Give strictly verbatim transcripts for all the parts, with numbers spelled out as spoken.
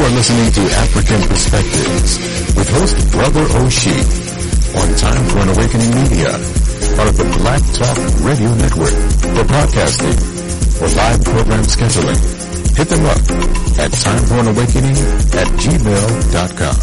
are listening to African Perspectives with host Brother Oshie on Time for an Awakening Media, part of the Black Talk Radio Network. For podcasting or live program scheduling, hit them up at timeforanawakening at gmail dot com.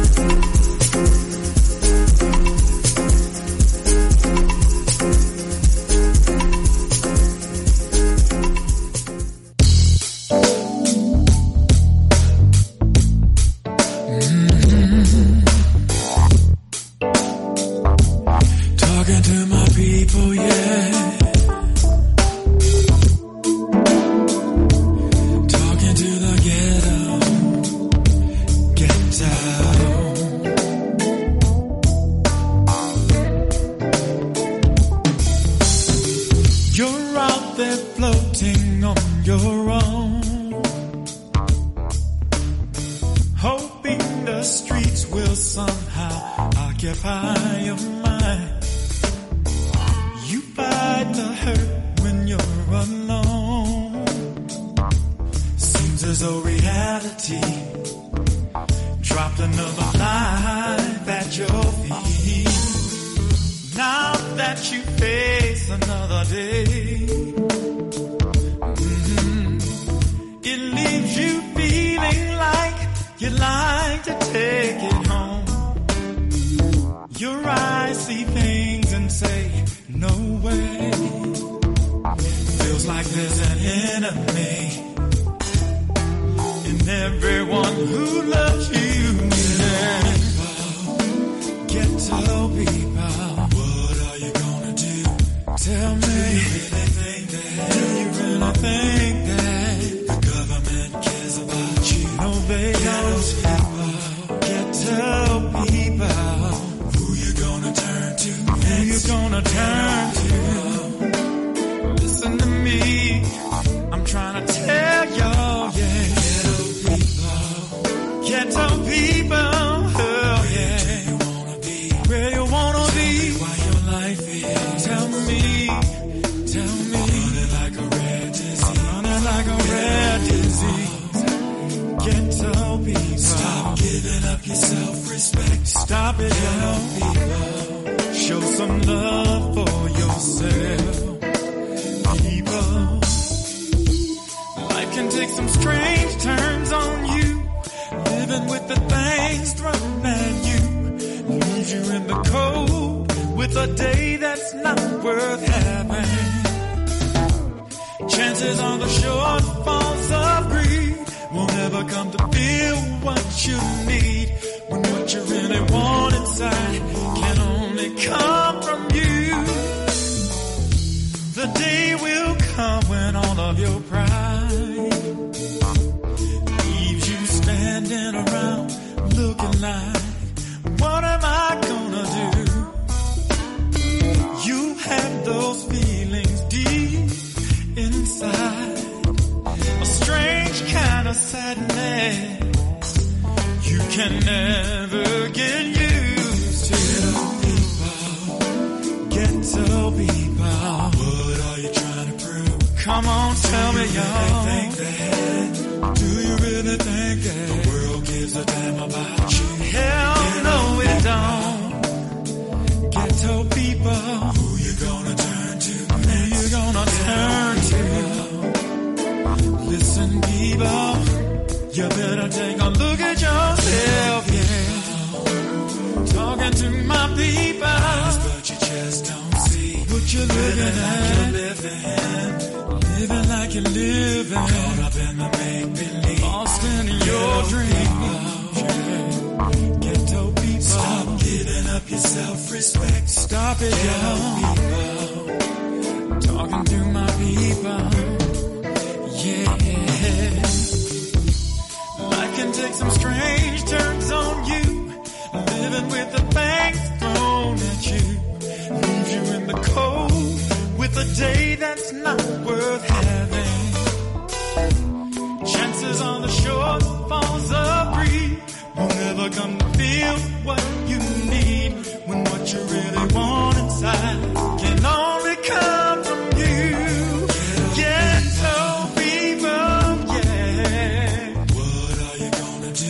Can only come from you. Ghetto people, yeah. What are you gonna do?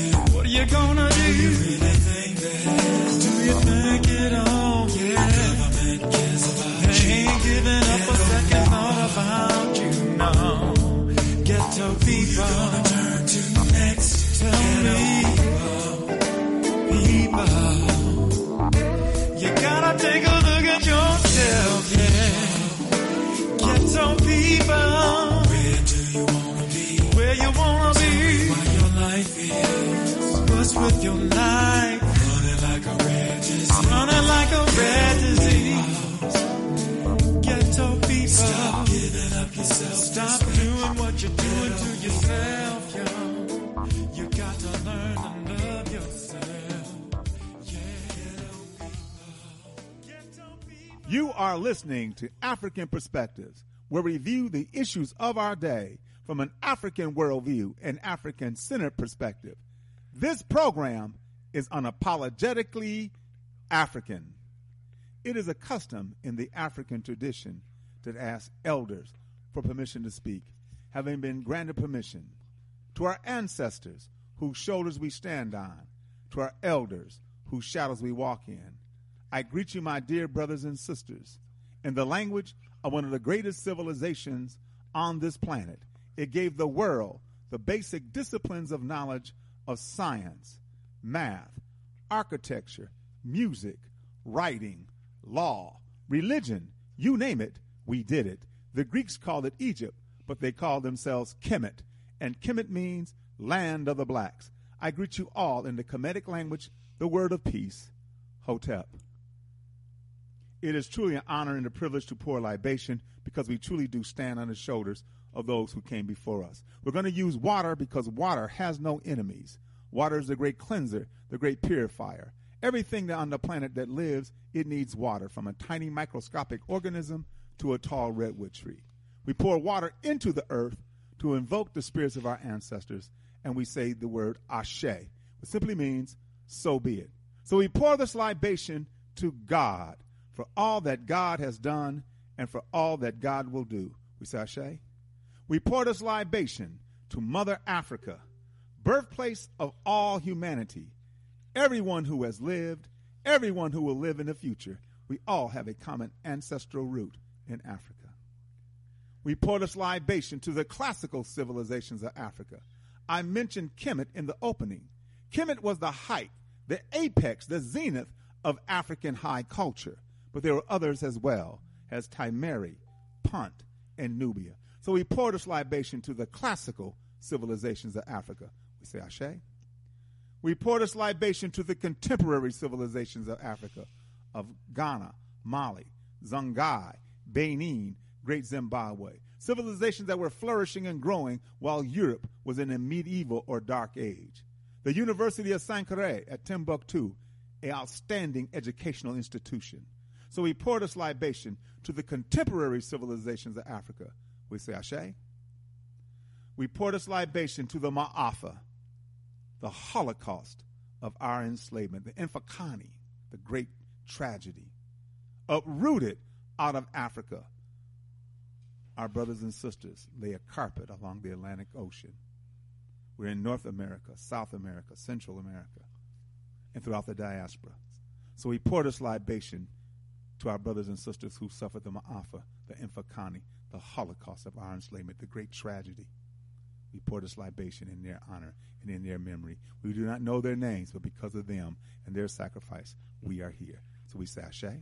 you gonna do? Do you really think that? Do you think it all? Yeah. Government cares about you. Ain't giving up a second thought about you, no. Ghetto people. You're gonna turn to next. Tell me, people, you gotta take a look at yourself, yeah. Ghetto people. Where do you wanna be? Where you wanna be? What your life is. What's with your life? Running like a red disease. Running like a red disease. Ghetto people. Stop giving up yourself. Stop doing what you're doing to yourself, yo. You got to learn to love yourself. Yeah. Ghetto people. You are listening to African Perspectives, where we review the issues of our day from an African worldview and African-centered perspective. This program is unapologetically African. It is a custom in the African tradition to ask elders for permission to speak, having been granted permission. To our ancestors, whose shoulders we stand on, to our elders, whose shadows we walk in, I greet you, my dear brothers and sisters, in the language of one of the greatest civilizations on this planet. It gave the world the basic disciplines of knowledge of science, math, architecture, music, writing, law, religion, you name it, we did it. The Greeks called it Egypt, but they called themselves Kemet, and Kemet means land of the blacks. I greet you all in the Kemetic language, the word of peace, Hotep. It is truly an honor and a privilege to pour libation because we truly do stand on the shoulders of those who came before us. We're going to use water because water has no enemies. Water is the great cleanser, the great purifier. Everything on the planet that lives, it needs water, from a tiny microscopic organism to a tall redwood tree. We pour water into the earth to invoke the spirits of our ancestors, and we say the word Ashe, which simply means, so be it. So we pour this libation to God for all that God has done and for all that God will do. We say Ashe. We pour this libation to Mother Africa, birthplace of all humanity, everyone who has lived, everyone who will live in the future. We all have a common ancestral root in Africa. We pour this libation to the classical civilizations of Africa. I mentioned Kemet in the opening. Kemet was the height, the apex, the zenith of African high culture. But there were others as well, as Timeri, Punt, and Nubia. So we pour this libation to the classical civilizations of Africa. We say Ashe. We pour this libation to the contemporary civilizations of Africa, of Ghana, Mali, Songhai, Benin, Great Zimbabwe. Civilizations that were flourishing and growing while Europe was in a medieval or dark age. The University of Sankore at Timbuktu, an outstanding educational institution. So we pour this libation to the contemporary civilizations of Africa. We say Ashe. We pour this libation to the Ma'afa, the Holocaust of our enslavement, the Infakani, the great tragedy, uprooted out of Africa. Our brothers and sisters lay a carpet along the Atlantic Ocean. We're in North America, South America, Central America, and throughout the diaspora. So we pour this libation to our brothers and sisters who suffered the Ma'afa, the Infakani, the Holocaust of our enslavement, the great tragedy. We pour this libation in their honor and in their memory. We do not know their names, but because of them and their sacrifice, we are here. So we say Ashe.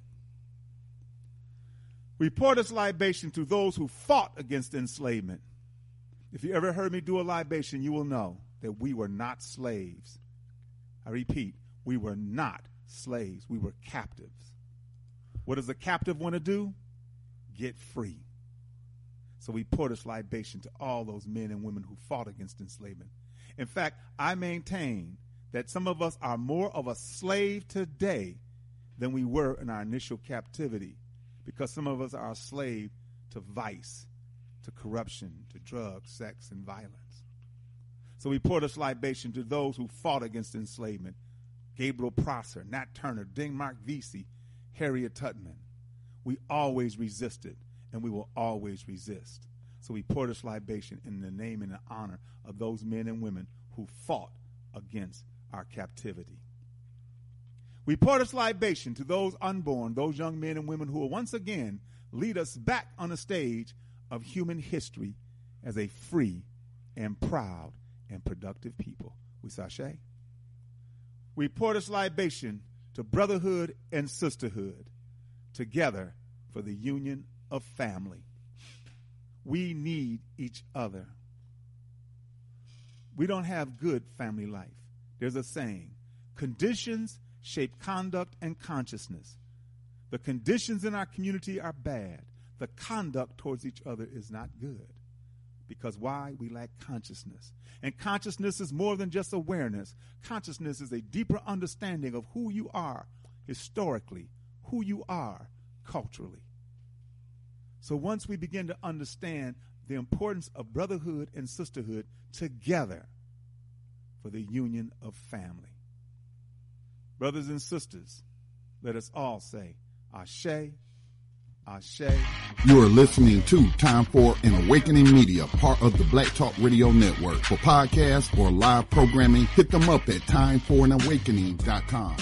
We pour this libation to those who fought against enslavement. If you ever heard me do a libation, you will know that we were not slaves. I repeat, we were not slaves. We were captives. What does a captive want to do? Get free. So we pour this libation to all those men and women who fought against enslavement. In fact, I maintain that some of us are more of a slave today than we were in our initial captivity, because some of us are a slave to vice, to corruption, to drugs, sex, and violence. So we pour this libation to those who fought against enslavement. Gabriel Prosser, Nat Turner, Denmark Vesey, Harriet Tubman. We always resisted, and we will always resist. So we pour this libation in the name and the honor of those men and women who fought against our captivity. We pour this libation to those unborn, those young men and women who will once again lead us back on the stage of human history as a free and proud and productive people. We sashay. We pour this libation to brotherhood and sisterhood, together for the union of family. We need each other. We don't have good family life. There's a saying, conditions shape conduct and consciousness. The conditions in our community are bad. The conduct towards each other is not good. Because why? We lack consciousness. And consciousness is more than just awareness. Consciousness is a deeper understanding of who you are historically, who you are culturally. So once we begin to understand the importance of brotherhood and sisterhood together for the union of family. Brothers and sisters, let us all say, Ashe, Ashe. You are listening to Time for an Awakening Media, part of the Black Talk Radio Network. For podcasts or live programming, hit them up at time for an awakening dot com.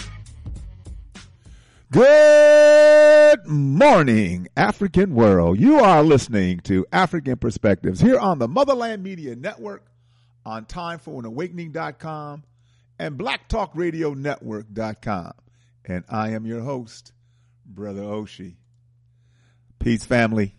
Good morning, African world. You are listening to African Perspectives here on the Motherland Media Network, on time for an awakening dot com and black talk radio network dot com. And I am your host, Brother Oshie. Peace, family.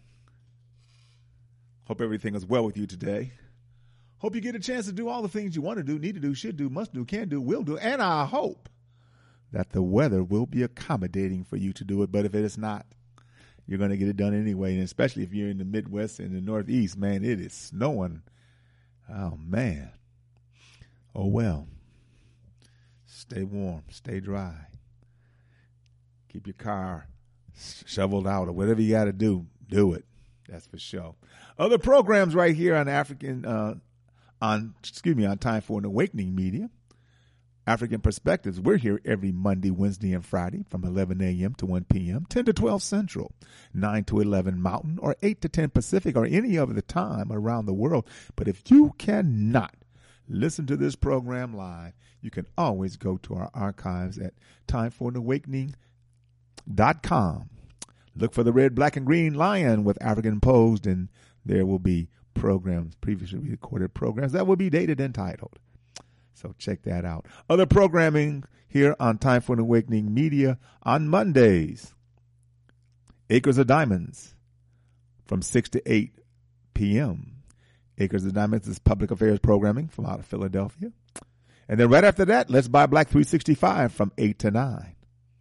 Hope everything is well with you today. Hope you get a chance to do all the things you want to do, need to do, should do, must do, can do, will do. And I hope that the weather will be accommodating for you to do it. But if it is not, you're going to get it done anyway. And especially if you're in the Midwest and the Northeast, man, it is snowing. Oh, man. Oh, well. Stay warm. Stay dry. Keep your car shoveled out or whatever you got to do. Do it. That's for sure. Other programs right here on African, uh, on, excuse me, on Time for an Awakening Media. African Perspectives. We're here every Monday, Wednesday, and Friday from eleven a.m. to one p.m., ten to twelve Central, nine to eleven Mountain, or eight to ten Pacific, or any other time around the world. But if you cannot listen to this program live, you can always go to our archives at time for an awakening dot com. Look for the red, black, and green lion with African posed, and there will be programs, previously recorded programs that will be dated and titled. So check that out. Other programming here on Time for an Awakening Media on Mondays. Acres of Diamonds from six to eight p.m. Acres of Diamonds is public affairs programming from out of Philadelphia. And then right after that, Let's Buy Black three sixty-five from eight to nine.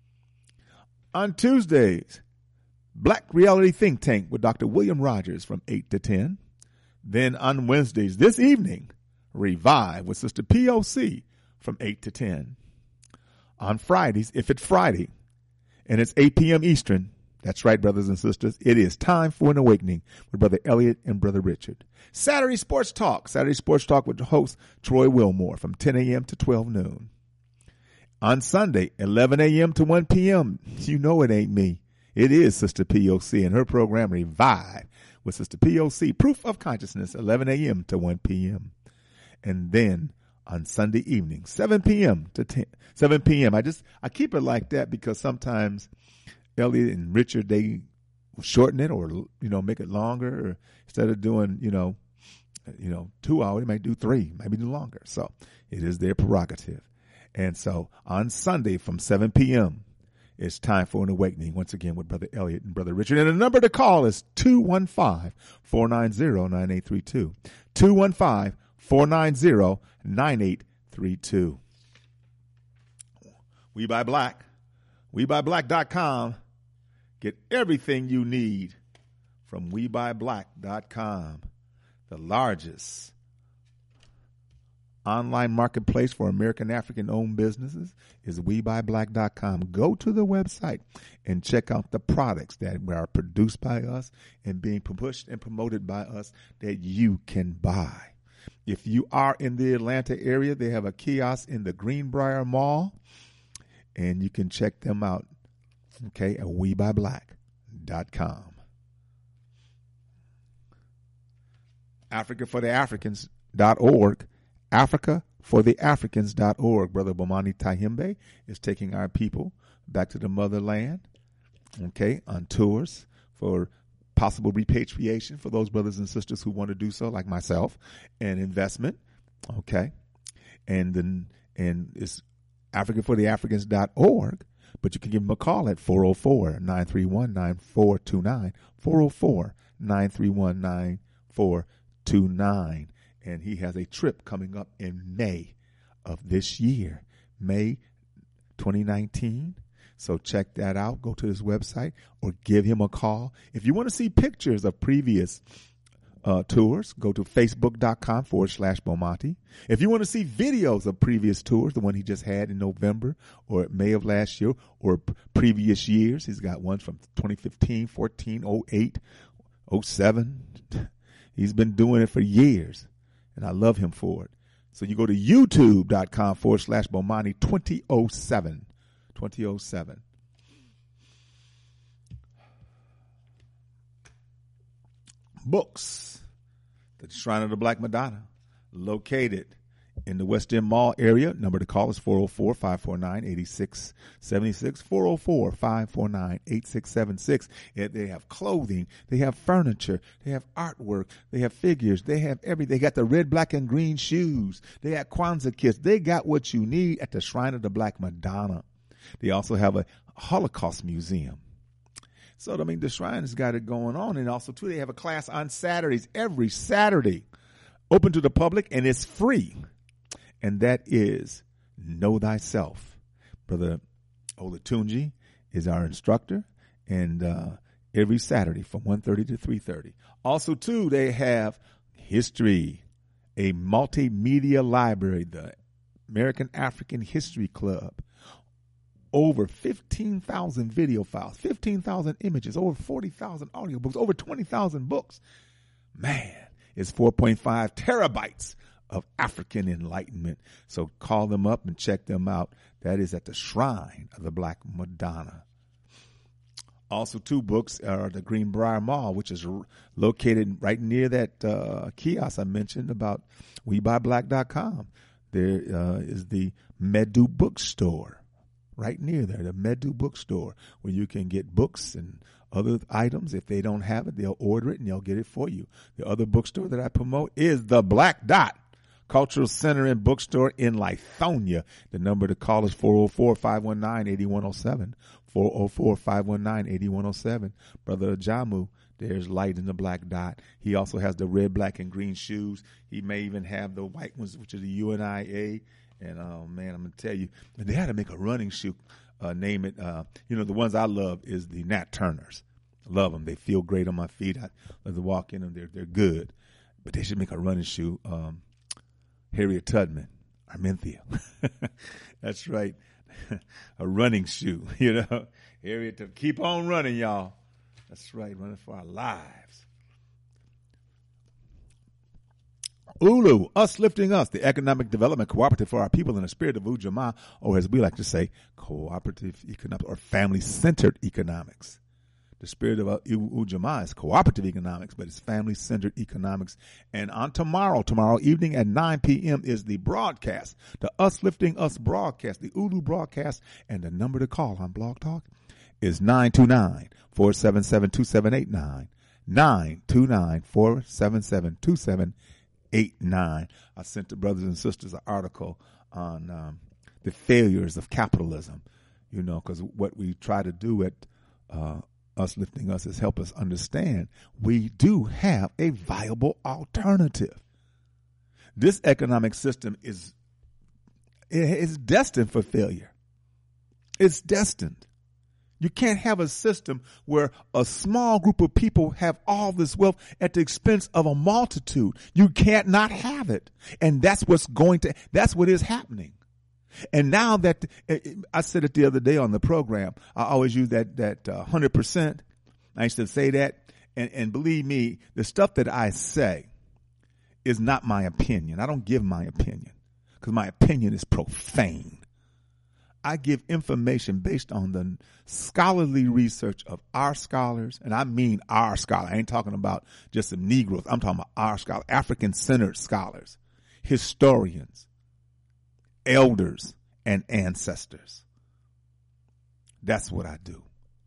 On Tuesdays, Black Reality Think Tank with Doctor William Rogers from eight to ten. Then on Wednesdays, this evening, Revive with Sister P O C from eight to ten. On Fridays, if it's Friday, and it's eight p.m. Eastern, that's right, brothers and sisters, it is Time for an Awakening with Brother Elliot and Brother Richard. Saturday Sports Talk, Saturday Sports Talk with the host Troy Wilmore from ten a.m. to twelve noon. On Sunday, eleven a.m. to one p.m., you know it ain't me. It is Sister P O C and her program Revive with Sister P O C, Proof of Consciousness, eleven a.m. to one p.m. And then on Sunday evening, seven p.m. to ten, seven p.m. I just, I keep it like that because sometimes Elliot and Richard, they shorten it or, you know, make it longer, or instead of doing, you know, you know, two hours, they might do three, maybe do longer. So it is their prerogative. And so on Sunday from seven p.m., it's Time for an Awakening, once again with Brother Elliot and Brother Richard. And the number to call is two one five, four nine zero, nine eight three two. two one five, four nine zero, nine eight three two. We Buy Black. we buy black dot com. Get everything you need from we buy black dot com. The largest online marketplace for American African-owned businesses is we buy black dot com. Go to the website and check out the products that are produced by us and being pushed and promoted by us that you can buy. If you are in the Atlanta area, they have a kiosk in the Greenbrier Mall, and you can check them out, okay, at we buy black dot com. Africa for the Africans dot org. Africa for the Africans dot org. Brother Bomani Tyehimbe is taking our people back to the motherland, okay, on tours for possible repatriation for those brothers and sisters who want to do so, like myself, and investment, okay. And then and it's African for the Africans dot org, but you can give him a call at four oh four, nine three one, nine four two nine, four oh four, nine three one, nine four two nine. And he has a trip coming up in May of this year, May twenty nineteen. So check that out. Go to his website or give him a call. If you want to see pictures of previous uh, tours, go to facebook.com forward slash Bomati. If you want to see videos of previous tours, the one he just had in November or May of last year or p- previous years, he's got ones from twenty fifteen, fourteen, oh eight, oh seven. He's been doing it for years, and I love him for it. So you go to youtube.com forward slash Bomani 2007. twenty oh seven. Books. The Shrine of the Black Madonna, located in the West End Mall area. Number to call is four oh four, five four nine, eight six seven six, four oh four, five four nine, eight six seven six. They have clothing, they have furniture, they have artwork, they have figures, they have everything. They got the red, black, and green shoes. They have Kwanzaa kits. They got what you need at the Shrine of the Black Madonna. They also have a Holocaust museum. So, I mean, the Shrine has got it going on. And also, too, they have a class on Saturdays, every Saturday, open to the public, and it's free. And that is Know Thyself. Brother Olatunji is our instructor, and uh, every Saturday from one thirty to three thirty. Also, too, they have History, a multimedia library, the American African History Club. Over fifteen thousand video files, fifteen thousand images, over forty thousand audiobooks, over twenty thousand books. Man, it's four point five terabytes of African enlightenment. So call them up and check them out. That is at the Shrine of the Black Madonna. Also, two books are the Greenbrier Mall, which is r- located right near that uh, kiosk I mentioned about we buy black dot com. There uh, is the Medu Bookstore. Right near there, the Medu Bookstore, where you can get books and other items. If they don't have it, they'll order it and they'll get it for you. The other bookstore that I promote is the Black Dot Cultural Center and Bookstore in Lithonia. The number to call is four oh four, five one nine, eight one oh seven, four oh four, five one nine, eight one oh seven. Brother Jamu, there's light in the Black Dot. He also has the red, black, and green shoes. He may even have the white ones, which is the U N I A. And, oh, man, I'm going to tell you, they had to make a running shoe, uh, name it. Uh, you know, the ones I love is the Nat Turners. Love them. They feel great on my feet. I love to walk in them. They're, they're good. But they should make a running shoe. Um, Harriet Tubman, Armenthea. That's right. A running shoe, you know. Harriet Tubman. Keep on running, y'all. That's right. Running for our lives. Ulu, Us Lifting Us, the economic development cooperative for our people in the spirit of Ujamaa, or as we like to say, cooperative economics or family-centered economics. The spirit of uh, Ujamaa is cooperative economics, but it's family-centered economics. And on tomorrow, tomorrow evening at nine p.m. is the broadcast, the Us Lifting Us broadcast, the Ulu broadcast, and the number to call on Blog Talk is nine two nine, four seven seven, two seven eight nine, nine two nine, four seven seven, two seven eight nine. I sent the brothers and sisters an article on um, the failures of capitalism, you know, because what we try to do at uh, Us Lifting Us is help us understand we do have a viable alternative. This economic system is is destined for failure. It's destined. You can't have a system where a small group of people have all this wealth at the expense of a multitude. You can't not have it. And that's what's going to, that's what is happening. And now that, I said it the other day on the program, I always use that, that uh, one hundred percent. I used to say that. And, and believe me, the stuff that I say is not my opinion. I don't give my opinion because my opinion is profane. I give information based on the scholarly research of our scholars, and I mean our scholars. I ain't talking about just some Negroes. I'm talking about our scholars, African-centered scholars, historians, elders and ancestors. That's what I do.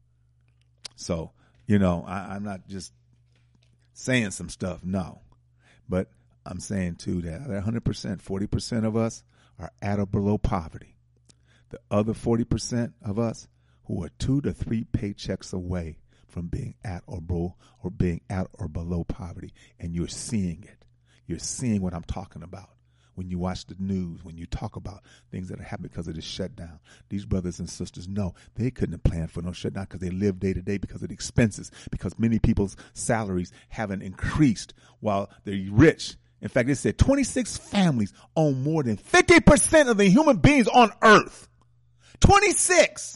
So, you know, I, I'm not just saying some stuff, no. But I'm saying, too, that one hundred percent, forty percent of us are at or below poverty. The other forty percent of us who are two to three paychecks away from being at or below or being at or below poverty. And you're seeing it. You're seeing what I'm talking about when you watch the news, when you talk about things that are happening because of this shutdown. These brothers and sisters know they couldn't have planned for no shutdown because they live day to day because of the expenses, because many people's salaries haven't increased while they're rich. In fact, they said twenty-six families own more than fifty percent of the human beings on earth. twenty-six.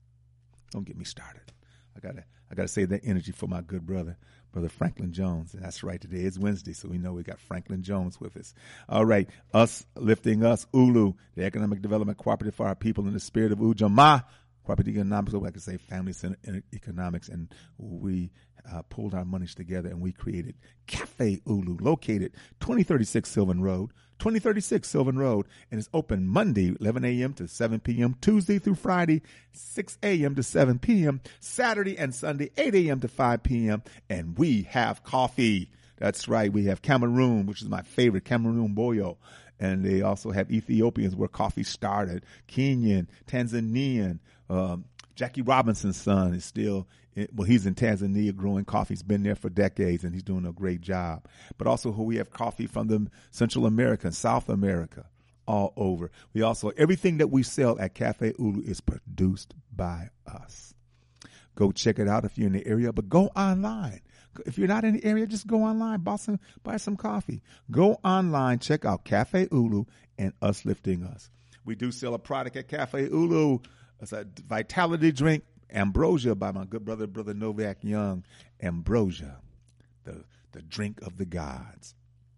Don't get me started. I gotta, I gotta save that energy for my good brother, Brother Franklin Jones. And that's right. Today is Wednesday, so we know we got Franklin Jones with us. All right. Us lifting us, U L U, the Economic Development Cooperative for our people in the spirit of Ujamaa. Cooperative economics, or I could say family centered economics. And we uh, pulled our monies together and we created Cafe U L U, located twenty thirty-six Sylvan Road, twenty thirty-six Sylvan Road. And it's open Monday, eleven a.m. to seven p.m., Tuesday through Friday, six a.m. to seven p.m., Saturday and Sunday, eight a.m. to five p.m. And we have coffee. That's right. We have Cameroon, which is my favorite, Cameroon Boyo. And they also have Ethiopians where coffee started, Kenyan, Tanzanian. Um, Jackie Robinson's son is still, in, well, he's in Tanzania growing coffee. He's been there for decades and he's doing a great job. But also we have coffee from the Central America and South America, all over. We also, everything that we sell at Cafe U L U is produced by us. Go check it out if you're in the area, but go online. If you're not in the area, just go online, buy some, buy some coffee. Go online, check out Cafe U L U and Us Lifting Us. We do sell a product at Cafe U L U. It's a vitality drink, Ambrosia, by my good brother, Brother Novak Young. Ambrosia, the, the drink of the gods.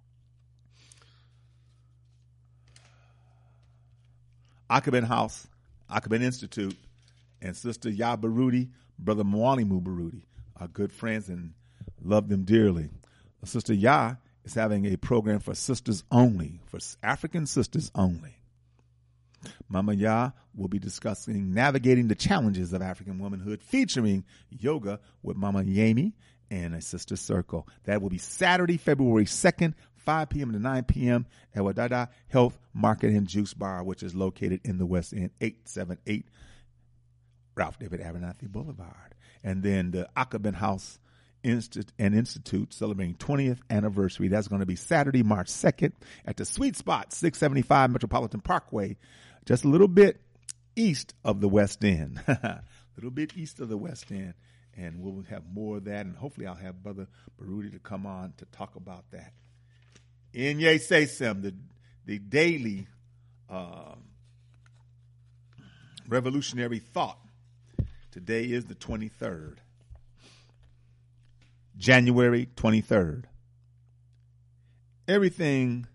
Akaben House, Akaben Institute, and Sister Ya Baruti, Brother Mwalimu Baruti are good friends and love them dearly. Sister Ya is having a program for sisters only, for African sisters only. Mama Ya will be discussing navigating the challenges of African womanhood, featuring yoga with Mama Yemi and a sister circle. That will be Saturday, February second, five p.m. to nine p.m. at Wadada Health Market and Juice Bar, which is located in the West End, eight seventy-eight Ralph David Abernathy Boulevard. And then the Akaben House Insti- and Institute celebrating twentieth anniversary. That's going to be Saturday, March second at the Sweet Spot, six seventy-five Metropolitan Parkway, just a little bit east of the West End. A little bit east of the West End. And we'll have more of that. And hopefully I'll have Brother Baruti to come on to talk about that. Inye Sesem, the, the daily uh, revolutionary thought. Today is the twenty-third. January twenty-third. Everything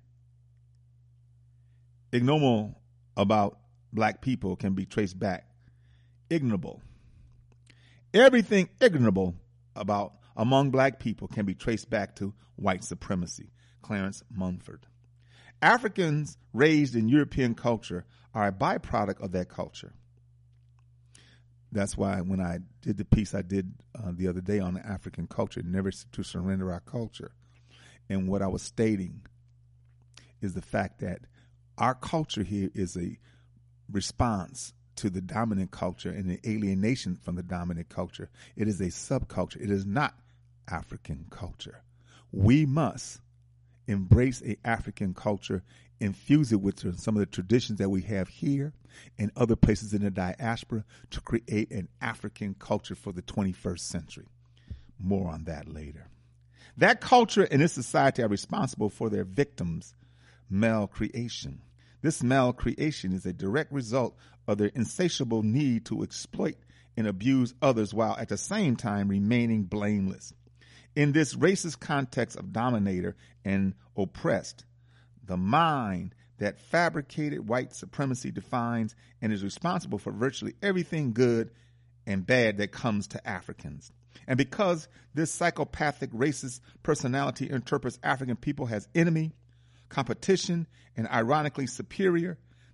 ignoble about black people can be traced back. Ignorable. Everything ignorable about among black people can be traced back to white supremacy. Clarence Munford. Africans raised in European culture are a byproduct of that culture. That's why when I did the piece I did uh, the other day on the African culture, never to surrender our culture. And what I was stating is the fact that our culture here is a response to the dominant culture and the alienation from the dominant culture. It is a subculture. It is not African culture. We must embrace a African culture, infuse it with some of the traditions that we have here and other places in the diaspora to create an African culture for the twenty-first century. More on that later. That culture and its society are responsible for their victims' malcreation. This malcreation is a direct result of their insatiable need to exploit and abuse others while at the same time remaining blameless. In this racist context of dominator and oppressed, the mind that fabricated white supremacy defines and is responsible for virtually everything good and bad that comes to Africans. And because this psychopathic racist personality interprets African people as enemy, competition, and ironically superior,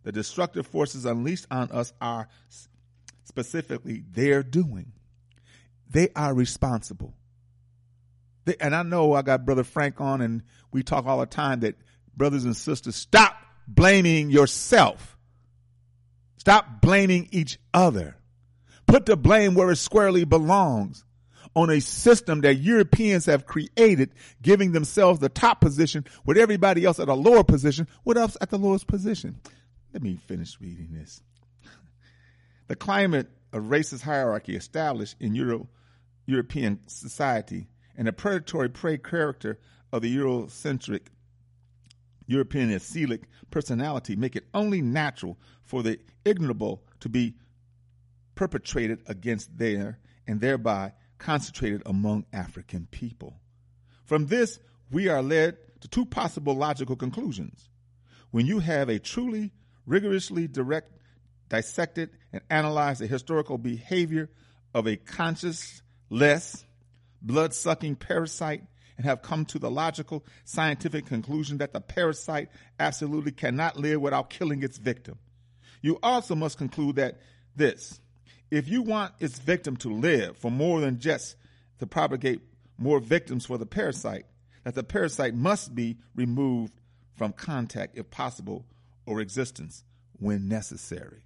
the destructive forces unleashed on us are specifically their doing. They are responsible. They, and I know I got Brother Frank on, and we talk all the time that brothers and sisters, stop blaming yourself. Stop blaming each other. Put the blame where it squarely belongs, on a system that Europeans have created, giving themselves the top position with everybody else at a lower position, with us at the lowest position. Let me finish reading this. The climate of racist hierarchy established in Euro, European society and the predatory prey character of the Eurocentric European Celic personality make it only natural for the ignorable to be perpetrated against there and thereby concentrated among African people. From this, we are led to two possible logical conclusions. When you have a truly rigorously direct, dissected, and analyzed the historical behavior of a conscious-less, blood-sucking parasite and have come to the logical, scientific conclusion that the parasite absolutely cannot live without killing its victim. You also must conclude that this, if you want its victim to live for more than just to propagate more victims for the parasite, that the parasite must be removed from contact if possible or existence when necessary.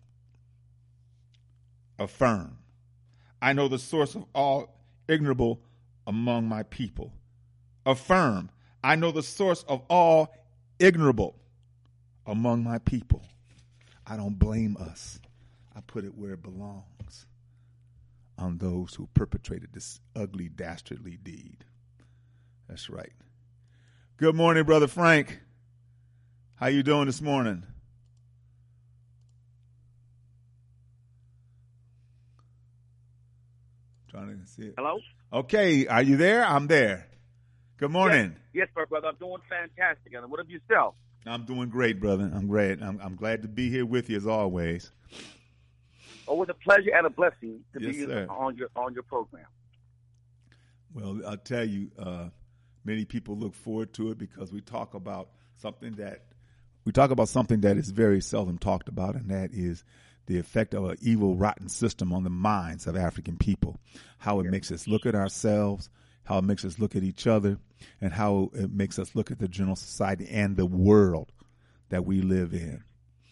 Affirm, I know the source of all ignorable among my people. Affirm, I know the source of all ignorable among my people. I don't blame us. I put it where it belongs, on those who perpetrated this ugly, dastardly deed. That's right. Good morning, Brother Frank. How you doing this morning? Trying to see it. Hello? Okay, are you there? I'm there. Good morning. Yes, yes, brother. I'm doing fantastic. And what of yourself? I'm doing great, brother. I'm great. I'm, I'm glad to be here with you as always. Oh, it's a pleasure and a blessing to Yes, be sir. on your on your program. Well, I'll tell you, uh, many people look forward to it because we talk about something that we talk about something that is very seldom talked about, and that is the effect of an evil, rotten system on the minds of African people. How it Yeah. makes us look at ourselves, how it makes us look at each other, and how it makes us look at the general society and the world that we live in.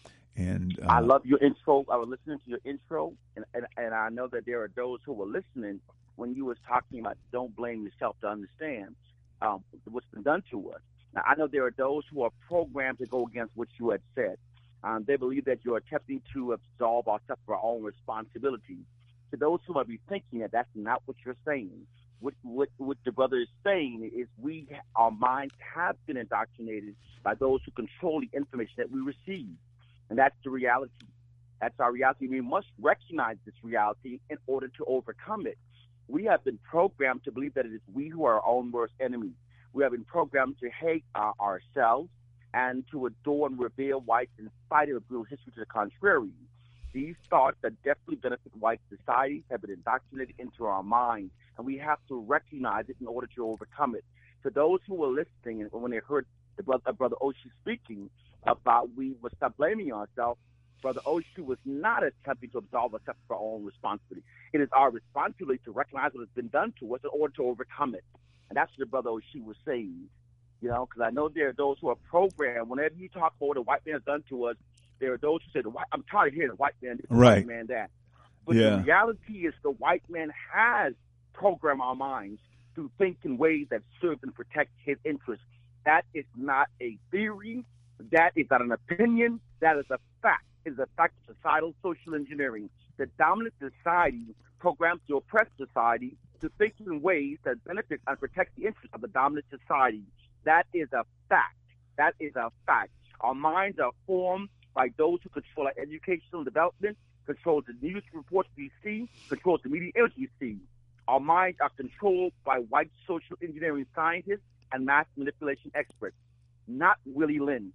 And uh, I love your intro. I was listening to your intro, and, and and I know that there are those who were listening when you was talking about don't blame yourself to understand um, what's been done to us. Now, I know there are those who are programmed to go against what you had said. Um, they believe that you're attempting to absolve ourselves of our own responsibility. To those who might be thinking that that's not what you're saying, what, what, what the brother is saying is we, our minds have been indoctrinated by those who control the information that we receive. And that's the reality. That's our reality. We must recognize this reality in order to overcome it. We have been programmed to believe that it is we who are our own worst enemy. We have been programmed to hate uh, ourselves and to adore and revere whites in spite of a brutal history to the contrary. These thoughts that definitely benefit white societies have been indoctrinated into our minds, and we have to recognize it in order to overcome it. To those who were listening and when they heard the brother, brother Oshie speaking about we must stop blaming ourselves, Brother Oshie was not attempting to absolve ourselves of our own responsibility. It is our responsibility to recognize what has been done to us in order to overcome it. And that's what Brother Oshie was saying. You know, because I know there are those who are programmed. Whenever you talk about what the white man has done to us, there are those who say, the white, I'm tired of hearing the white man this, the Right. white man that. But Yeah. the reality is the white man has programmed our minds to think in ways that serve and protect his interests. That is not a theory. That is not an opinion. That is a fact. It is a fact of societal social engineering. The dominant society programs the oppressed society to think in ways that benefit and protect the interests of the dominant society. That is a fact. That is a fact. Our minds are formed by those who control our educational development, control the news reports we see, control the media image we see. Our minds are controlled by white social engineering scientists and mass manipulation experts, not Willie Lynch.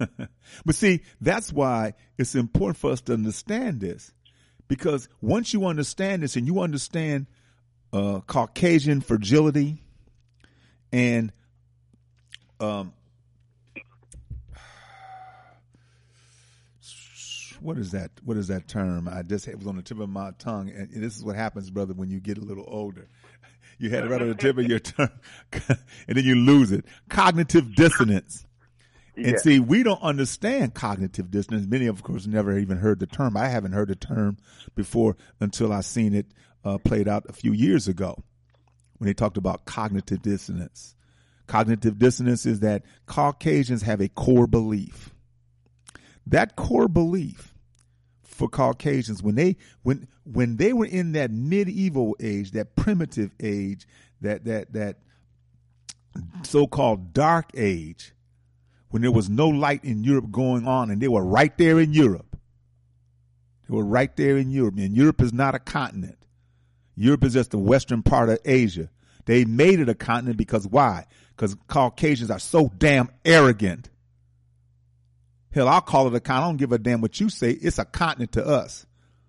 But see, that's why it's important for us to understand this. Because once you understand this and you understand uh, Caucasian fragility and um, what is that? What is that term? I just, it was on the tip of my tongue. And this is what happens, brother, when you get a little older. You had it right on the tip of your tongue and then you lose it. Cognitive dissonance. Yeah. And see, we don't understand cognitive dissonance. Many of course never even heard the term. I haven't heard the term before until I seen it uh, played out a few years ago when they talked about cognitive dissonance. Cognitive dissonance is that Caucasians have a core belief. That core belief for Caucasians, when they when when they were in that medieval age, that primitive age, that that that so-called dark age, when there was no light in Europe going on, and they were right there in Europe. They were right there in Europe. And Europe is not a continent. Europe is just the western part of Asia. They made it a continent because why? Because Caucasians are so damn arrogant. Hell, I'll call it a continent. I don't give a damn what you say. It's a continent to us.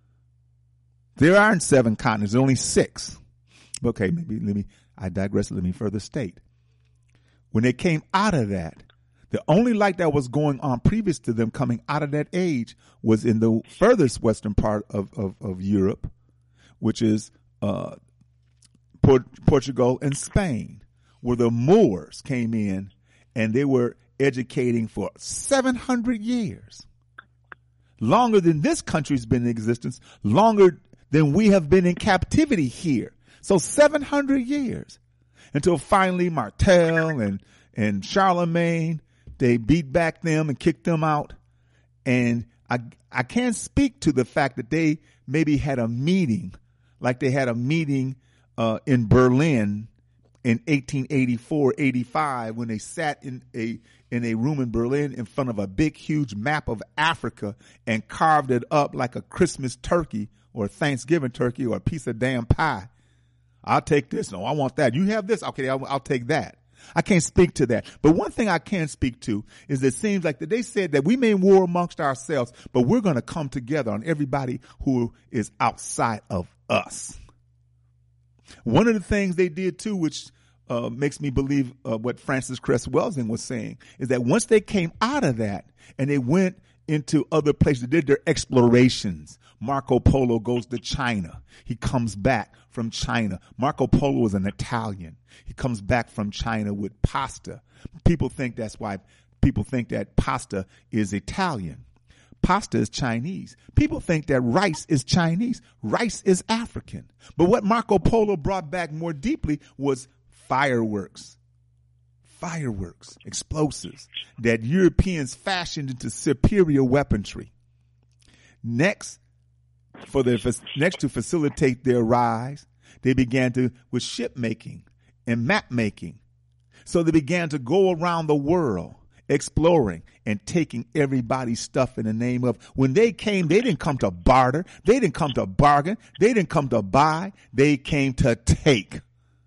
There aren't seven continents. There's only six. Okay, maybe let me, I digress. Let me further state. When they came out of that, the only light that was going on previous to them coming out of that age was in the furthest western part of, of, of Europe, which is uh, Port- Portugal and Spain, where the Moors came in and they were educating for seven hundred years. Longer than this country's been in existence, longer than we have been in captivity here. So seven hundred years until finally Martel and, and Charlemagne, they beat back them and kicked them out. And I, I can't speak to the fact that they maybe had a meeting, like they had a meeting uh, in Berlin in eighteen eighty-four, eighty-five, when they sat in a in a room in Berlin in front of a big, huge map of Africa and carved it up like a Christmas turkey or a Thanksgiving turkey or a piece of damn pie. I'll take this. No, I want that. You have this. Okay, I'll, I'll take that. I can't speak to that. But one thing I can speak to is it seems like that they said that we may war amongst ourselves, but we're going to come together on everybody who is outside of us. One of the things they did too, which uh, makes me believe uh, what Francis Cress Welsing was saying, is that once they came out of that and they went into other places, did their explorations. Marco Polo goes to China. He comes back from China. Marco Polo is an Italian. He comes back from China with pasta. People think that's why people think that pasta is Italian. Pasta is Chinese. People think that rice is Chinese. Rice is African. But what Marco Polo brought back more deeply was fireworks. Fireworks, explosives that Europeans fashioned into superior weaponry. Next, for their next to facilitate their rise, they began to with ship making and map making. So they began to go around the world exploring and taking everybody's stuff in the name of. When they came, they didn't come to barter. They didn't come to bargain. They didn't come to buy. They came to take.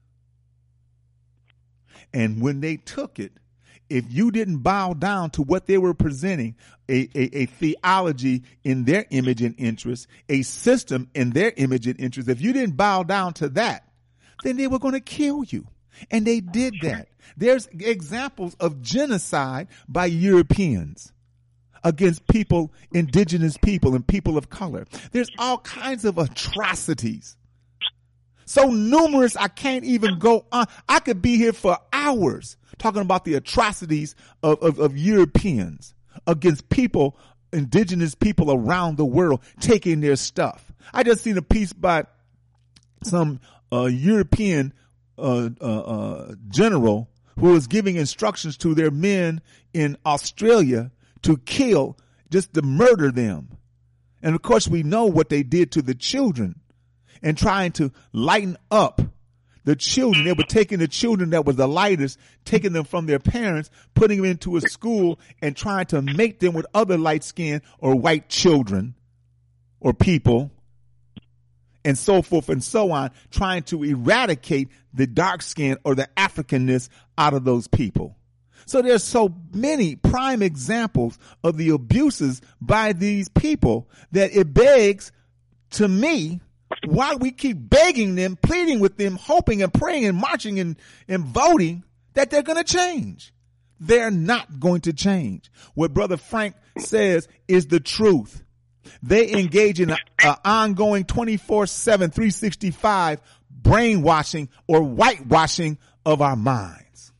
And when they took it, if you didn't bow down to what they were presenting, a, a, a theology in their image and interest, a system in their image and interest, if you didn't bow down to that, then they were going to kill you. And they did that. There's examples of genocide by Europeans against people, indigenous people and people of color. There's all kinds of atrocities. So numerous, I can't even go on. I could be here for hours talking about the atrocities of, of, of Europeans against people, indigenous people around the world, taking their stuff. I just seen a piece by some uh, European uh, uh, uh, general who was giving instructions to their men in Australia to kill, just to murder them. And of course, we know what they did to the children. And trying to lighten up the children. They were taking the children that was the lightest, taking them from their parents, putting them into a school and trying to mate them with other light skinned or white children or people and so forth and so on, trying to eradicate the dark skin or the Africanness out of those people. So there's so many prime examples of the abuses by these people that it begs to me why we keep begging them, pleading with them, hoping and praying and marching and, and voting that they're going to change. They're not going to change. What Brother Frank says is the truth. They engage in an ongoing twenty-four seven, three sixty-five brainwashing or whitewashing of our minds.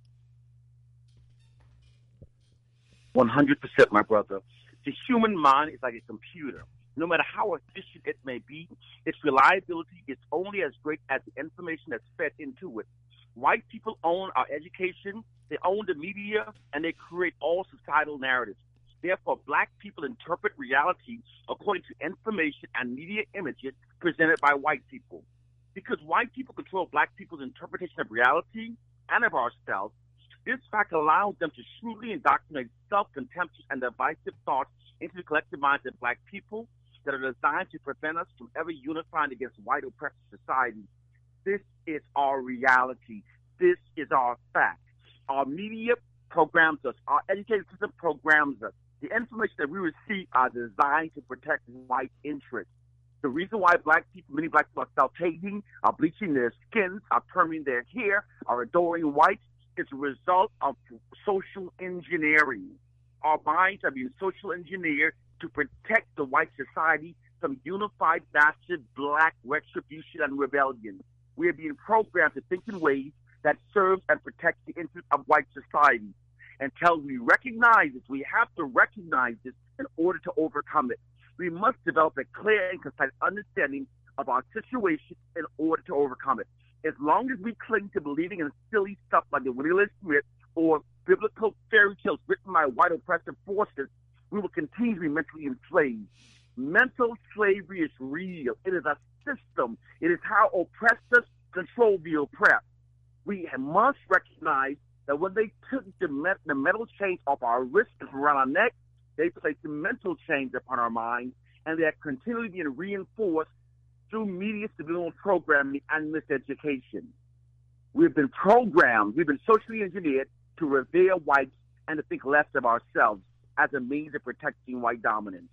one hundred percent, my brother. The human mind is like a computer. No matter how efficient it may be, its reliability is only as great as the information that's fed into it. White people own our education, they own the media, and they create all societal narratives. Therefore, black people interpret reality according to information and media images presented by white people. Because white people control black people's interpretation of reality and of ourselves, this fact allows them to shrewdly indoctrinate self-contemptuous and divisive thoughts into the collective minds of black people that are designed to prevent us from ever unifying against white oppressive society. This is our reality. This is our fact. Our media programs us. Our education system programs us. The information that we receive are designed to protect white interests. The reason why black people, many black people are self-hating, are bleaching their skins, are perming their hair, are adoring whites, is a result of social engineering. Our minds are being social engineered to protect the white society from unified, massive black retribution and rebellion. We are being programmed to think in ways that serve and protect the interests of white society. Until we recognize this, we have to recognize this in order to overcome it. We must develop a clear and concise understanding of our situation in order to overcome it. As long as we cling to believing in silly stuff like the Willie Smith or biblical fairy tales written by white oppressive forces, we will continue to be mentally enslaved. Mental slavery is real. It is a system. It is how oppressors control the oppressed. We must recognize that when they took the, met- the metal chains off our wrists and around our neck, they placed the mental chains upon our minds, and they are continually being reinforced through media subliminal programming and miseducation. We've been programmed, we've been socially engineered to revere whites and to think less of ourselves as a means of protecting white dominance.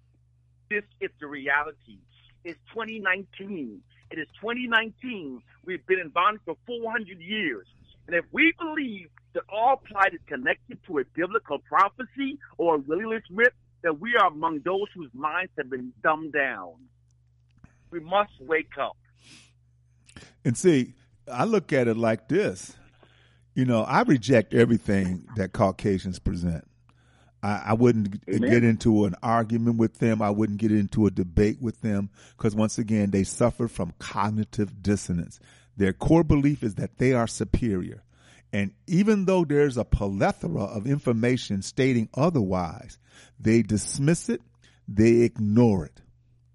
This is the reality. It's twenty nineteen. It is twenty nineteen. We've been in bondage for four hundred years. And if we believe that all plight is connected to a biblical prophecy or a Willie Smith, then we are among those whose minds have been dumbed down. We must wake up. And see, I look at it like this. You know, I reject everything that Caucasians present. I, I wouldn't Amen. get into an argument with them. I wouldn't get into a debate with them because, once again, they suffer from cognitive dissonance. Their core belief is that they are superior. And even though there's a plethora of information stating otherwise, they dismiss it, they ignore it.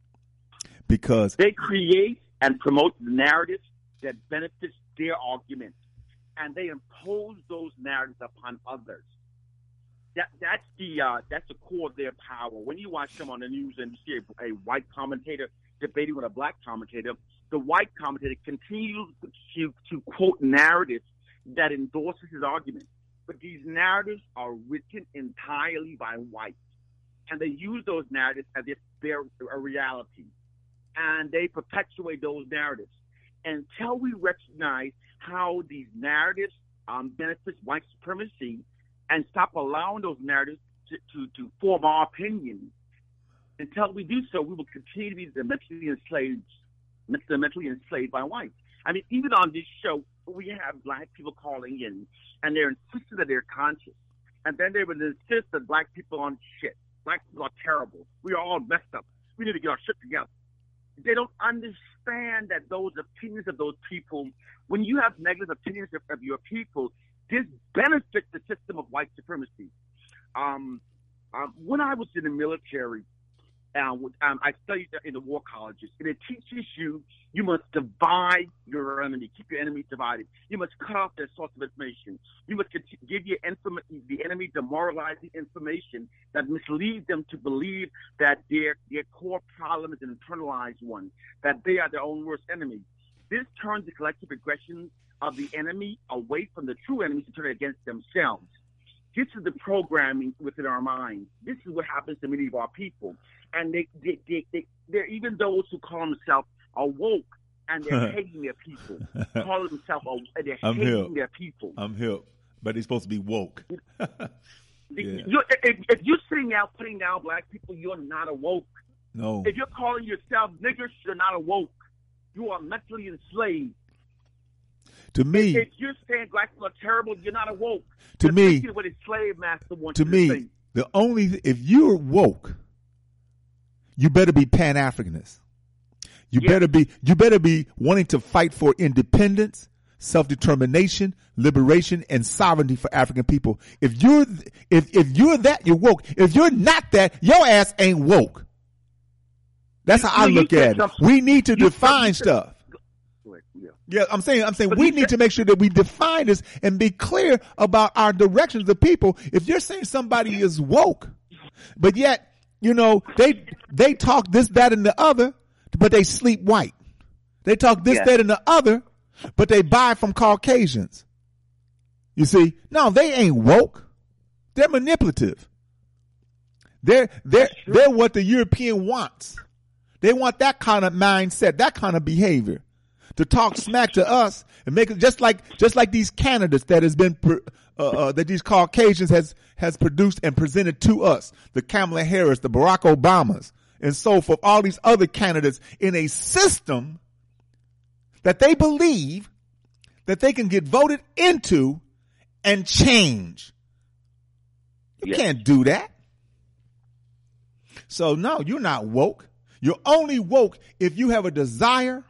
Because they create and promote narratives that benefits their argument, and they impose those narratives upon others. That that's the uh, that's the core of their power. When you watch them on the news and you see a, a white commentator debating with a black commentator, the white commentator continues to, to quote narratives that endorses his argument. But these narratives are written entirely by whites, and they use those narratives as if they're a reality. And they perpetuate those narratives until we recognize how these narratives um, benefit white supremacy and stop allowing those narratives to, to, to form our opinion. Until we do so, we will continue to be mentally enslaved, mentally enslaved by whites. I mean, even on this show, we have black people calling in, and they're insisting that they're conscious. And then they would insist that black people aren't shit. Black people are terrible. We are all messed up. We need to get our shit together. They don't understand that those opinions of those people, when you have negative opinions of, of your people, this benefits the system of white supremacy. Um, um, when I was in the military, uh, um, I studied in the war colleges, and it teaches you you must divide your enemy, keep your enemy divided. You must cut off their source of information. You must give your inform- the enemy demoralizing information that misleads them to believe that their their core problem is an internalized one, that they are their own worst enemy. This turns the collective aggression of the enemy away from the true enemies to turn it against themselves. This is the programming within our minds. This is what happens to many of our people. And they, they, they, they, they're even those who call themselves awoke, and they're hating their people. Calling themselves awoke, and they're I'm hating hip. their people. I'm hip, but they're supposed to be woke. Yeah. You, if, if you're sitting going out putting down black people, you're not awoke. No. If you're calling yourself niggers, you're not awoke. You are mentally enslaved. To me, if you're saying black people are terrible, you're not awoke. To you're me, what a slave master wants to you me, to think. the only if you're woke, you better be Pan-Africanist. You yes. better be you better be wanting to fight for independence, self-determination, liberation, and sovereignty for African people. If you're if if you're that, you're woke. If you're not that, your ass ain't woke. That's how I look at it. We need to define stuff. Yeah, I'm saying, I'm saying we need to make sure that we define this and be clear about our directions of people. If you're saying somebody is woke, but yet, you know, they, they talk this, that, and the other, but they sleep white. They talk this, yeah. that, and the other, but they buy from Caucasians. You see? No, they ain't woke. They're manipulative. They're, they're, they're what the European wants. They want that kind of mindset, that kind of behavior. To talk smack to us and make it just like just like these candidates that has been uh, uh, that these Caucasians has has produced and presented to us, the Kamala Harris, the Barack Obamas, and so forth, all these other candidates in a system that they believe that they can get voted into and change. You yes. can't do that. So no, you're not woke. You're only woke if you have a desire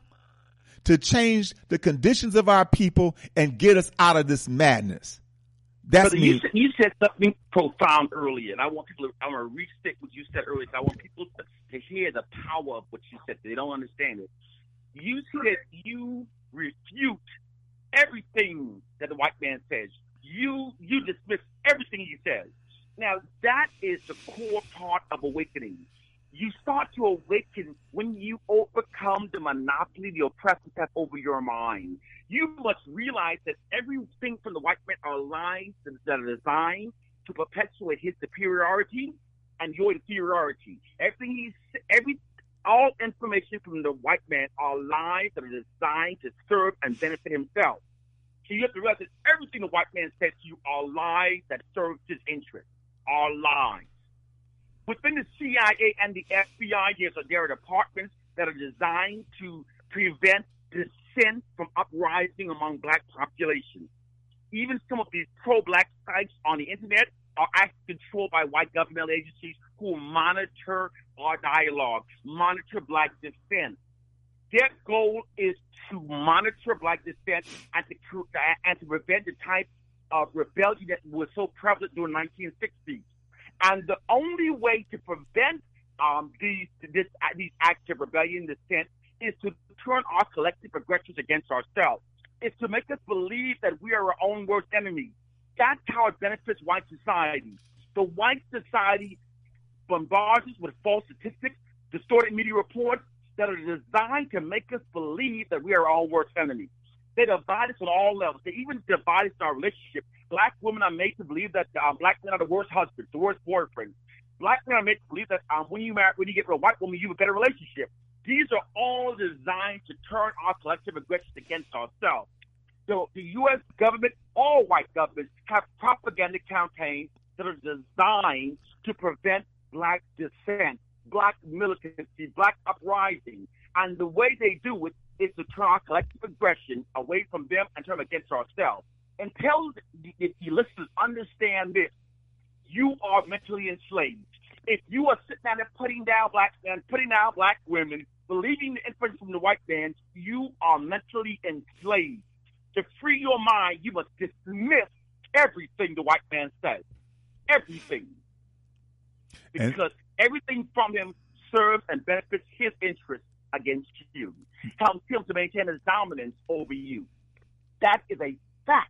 to change the conditions of our people and get us out of this madness. That's me. You said, you said something profound earlier, and I want people to, I want to restate what you said earlier. I want people to, to hear the power of what you said. They don't understand it. You said you refute everything that the white man says. You, you dismiss everything he says. Now, that is the core part of awakening. You start to awaken when you overcome the monopoly the oppressors have over your mind. You must realize that everything from the white man are lies that are designed to perpetuate his superiority and your inferiority. Everything he's, every, all information from the white man are lies that are designed to serve and benefit himself. So you have to realize that everything the white man says to you are lies that serve his interest, are lies. Within the C I A and the F B I, there are departments that are designed to prevent dissent from uprising among black populations. Even some of these pro-black sites on the internet are actually controlled by white governmental agencies who monitor our dialogue, monitor black dissent. Their goal is to monitor black dissent and to, and to prevent the type of rebellion that was so prevalent during the nineteen sixties. And the only way to prevent um, these this, these acts of rebellion, dissent, is to turn our collective aggressions against ourselves. It's to make us believe that we are our own worst enemy. That's how it benefits white society. The white society bombards us with false statistics, distorted media reports that are designed to make us believe that we are our own worst enemy. They divide us on all levels. They even divide us in our relationship. Black women are made to believe that uh, black men are the worst husbands, the worst boyfriends. Black men are made to believe that um, when you marry, when you get with a white woman, you have a better relationship. These are all designed to turn our collective aggressions against ourselves. So the U S government, all white governments, have propaganda campaigns that are designed to prevent black dissent, black militancy, black uprising. And the way they do it is to turn our collective aggression away from them and turn them against ourselves. Until the, the, the listeners understand this, you are mentally enslaved. If you are sitting down there putting down black men, putting down black women, believing the inference from the white man, you are mentally enslaved. To free your mind, you must dismiss everything the white man says. Everything. Because and- everything from him serves and benefits his interests against you. Helps him to maintain his dominance over you. That is a fact.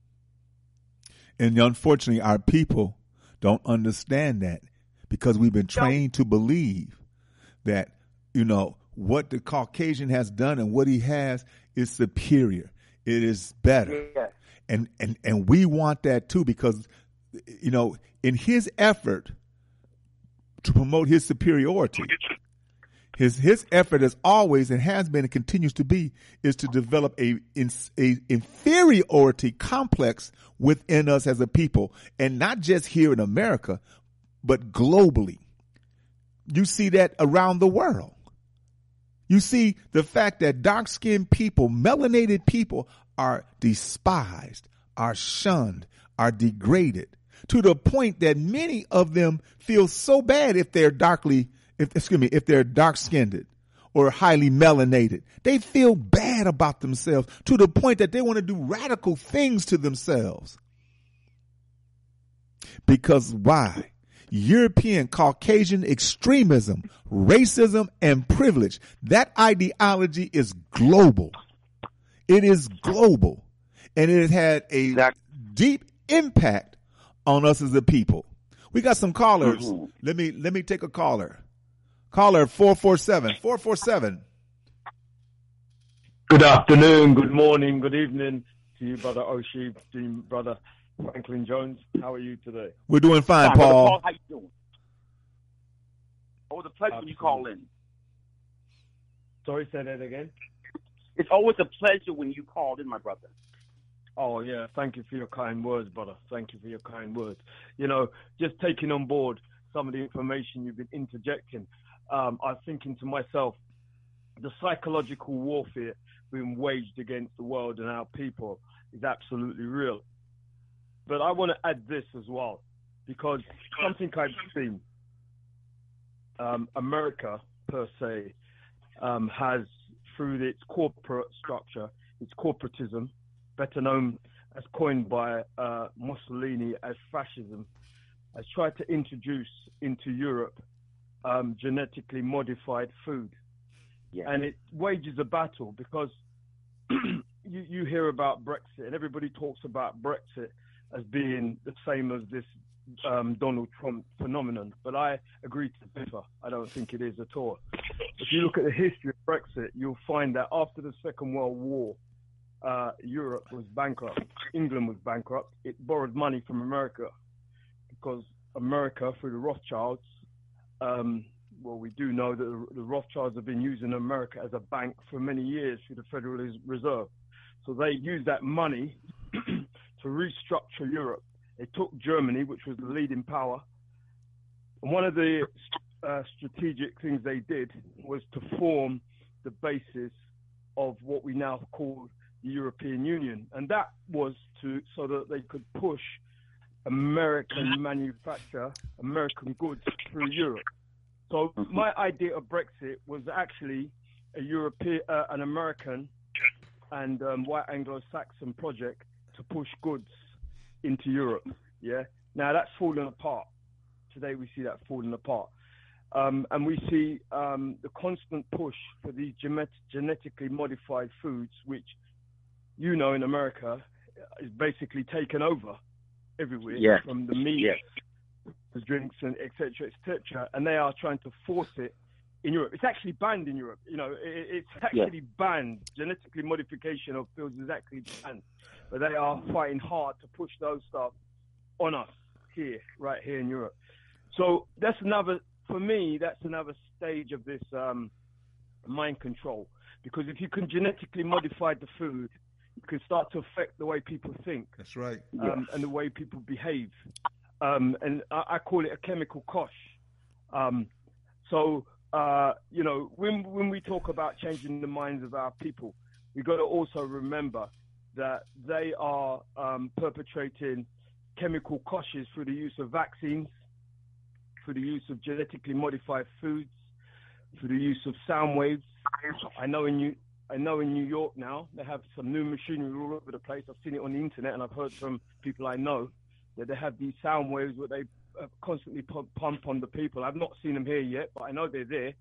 And unfortunately, our people don't understand that because we've been trained to believe that, you know, what the Caucasian has done and what he has is superior. It is better. Yeah. And, and, and we want that too because, you know, in his effort to promote his superiority, his, his effort as always and has been and continues to be is to develop a, a inferiority complex within us as a people, and not just here in America, but globally. You see that around the world. You see the fact that dark-skinned people, melanated people, are despised, are shunned, are degraded, to the point that many of them feel so bad if they're darkly, if excuse me, if they're dark-skinned or highly melanated. They feel bad about themselves to the point that they want to do radical things to themselves. Because why? European Caucasian extremism, racism, and privilege. That ideology is global. It is global. And it had a exactly. deep impact on us as a people. We got some callers. Mm-hmm. Let me let me take a caller. Caller four four seven. four four seven. Good afternoon, good morning, good evening to you, Brother Oshie, to you, Brother Franklin Jones. How are you today? We're doing fine, Hi, Paul. Paul. How you doing? Always a pleasure when you call in. Sorry, say that again. It's always a pleasure when you call in, my brother. Oh, yeah. Thank you for your kind words, brother. Thank you for your kind words. You know, just taking on board some of the information you've been interjecting, um, I was thinking to myself, the psychological warfare being waged against the world and our people is absolutely real. But I want to add this as well, because something I've seen, um, America per se, um, has, through its corporate structure, its corporatism, better known as coined by uh, Mussolini as fascism, has tried to introduce into Europe um, genetically modified food. Yeah. And it wages a battle because you, you hear about Brexit and everybody talks about Brexit as being the same as this um, Donald Trump phenomenon. But I agree to differ. I don't think it is at all. If you look at the history of Brexit, you'll find that after the Second World War, uh, Europe was bankrupt. England was bankrupt. It borrowed money from America because America, through the Rothschilds, um, well, we do know that the, the Rothschilds have been using America as a bank for many years through the Federal Reserve. So they used that money to restructure Europe. They took Germany, which was the leading power, and one of the uh, strategic things they did was to form the basis of what we now call the European Union, and that was to so that they could push American manufacture, American goods through Europe. So my idea of Brexit was actually a European, uh, an American and um, white Anglo-Saxon project to push goods into Europe. Yeah. Now that's fallen apart. Today we see that falling apart. Um, and we see um, the constant push for these genet- genetically modified foods, which, you know, in America is basically taken over everywhere, yes. from the meat, yes. the drinks, and et cetera, et cetera. And they are trying to force it in Europe. It's actually banned in Europe. You know, it, it's actually yes. banned. Genetically modification of foods is actually banned. But they are fighting hard to push those stuff on us here, right here in Europe. So that's another, for me, that's another stage of this um, mind control. Because if you can genetically modify the food, you can start to affect the way people think. That's right. Um, yeah. And the way people behave. Um, and I, I call it a chemical kosh. Um, so, uh, you know, when when we talk about changing the minds of our people, we've got to also remember that they are um, perpetrating chemical koshes through the use of vaccines, through the use of genetically modified foods, through the use of sound waves. I know in New, I know in New York now, they have some new machinery all over the place. I've seen it on the internet and I've heard from people I know that they have these sound waves where they uh, constantly pump, pump on the people. I've not seen them here yet, but I know they're there.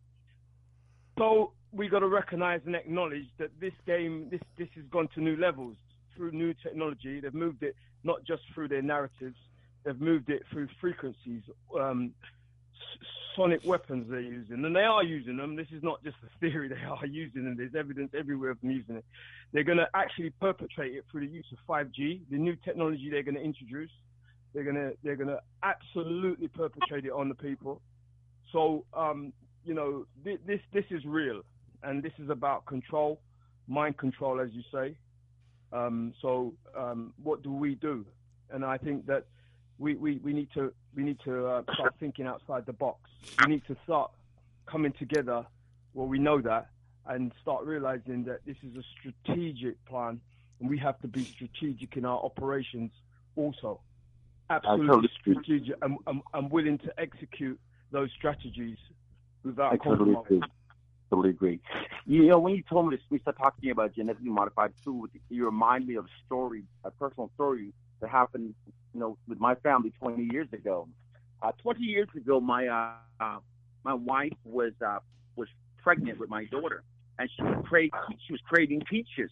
So we got to recognize and acknowledge that this game, this this has gone to new levels through new technology. They've moved it not just through their narratives, they've moved it through frequencies, um, s- sonic weapons they're using, and they are using them. This is not just a theory; they are using them. There's evidence everywhere of them using it. They're going to actually perpetrate it through the use of five G, the new technology they're going to introduce. They're gonna they're gonna absolutely perpetrate it on the people. So um, you know th- this this is real, and this is about control, mind control, as you say. Um, so um, what do we do? And I think that we, we, we need to we need to uh, start thinking outside the box. We need to start coming together. Well, we know that, and start realizing that this is a strategic plan, and we have to be strategic in our operations also. Absolutely strategic, and, and, and willing to execute those strategies without I totally agree. Totally agree. You know, when you told me this, we started talking about genetically modified food, you remind me of a story, a personal story that happened, you know, with my family twenty years ago. Uh, twenty years ago, my uh, uh, my wife was uh, was pregnant with my daughter, and she was craving she was craving peaches.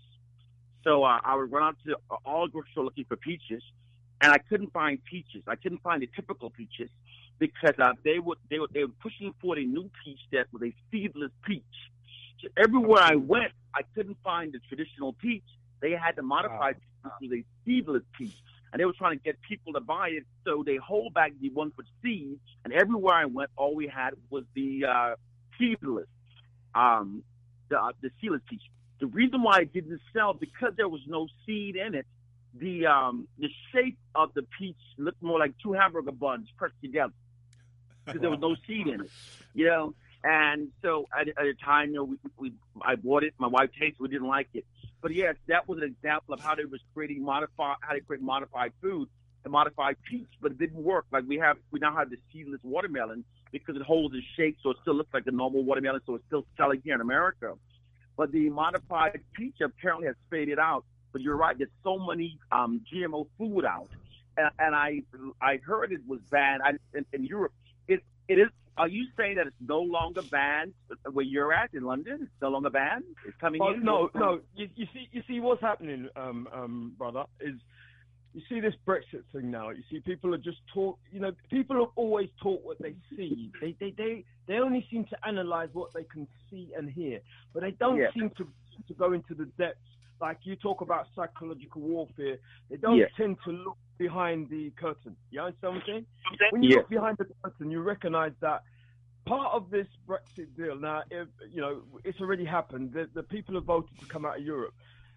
So uh, I would run out to all grocery store looking for peaches, and I couldn't find peaches. I couldn't find the typical peaches because uh, they would they were they were pushing for a new peach that was a seedless peach. So everywhere I went, I couldn't find the traditional peach. They had the modified wow. peach, which was a seedless peach, and they were trying to get people to buy it. So they hold back the ones with seeds, and everywhere I went, all we had was the uh, seedless, um, the uh, the seedless peach. The reason why it didn't sell because there was no seed in it. The um, the shape of the peach looked more like two hamburger buns pressed together because there was no seed in it, you know. And so at, at a time, you know, we, we I bought it. My wife tasted it. We didn't like it. But yes, that was an example of how they was creating modified, how they create modified food, the modified peach, but it didn't work. Like we have, we now have the seedless watermelon because it holds its shape, so it still looks like a normal watermelon, so it's still selling here in America. But the modified peach apparently has faded out. But you're right, there's so many um, G M O food out, and, and I I heard it was banned I, in, in Europe. It it is. Are you saying that it's no longer banned where you're at in London? It's no longer banned. It's coming oh, in. No, no. You, you see, you see what's happening, um, um, brother. Is you see this Brexit thing now. You see people are just talk. You know, people have always taught what they see. They they they they only seem to analyze what they can see and hear, but they don't yeah. seem to to go into the depths. Like you talk about psychological warfare, they don't yeah. tend to look behind the curtain. You understand what I'm saying? When you yeah. look behind the curtain, you recognize that part of this Brexit deal, now, if, you know, it's already happened. The, the people have voted to come out of Europe.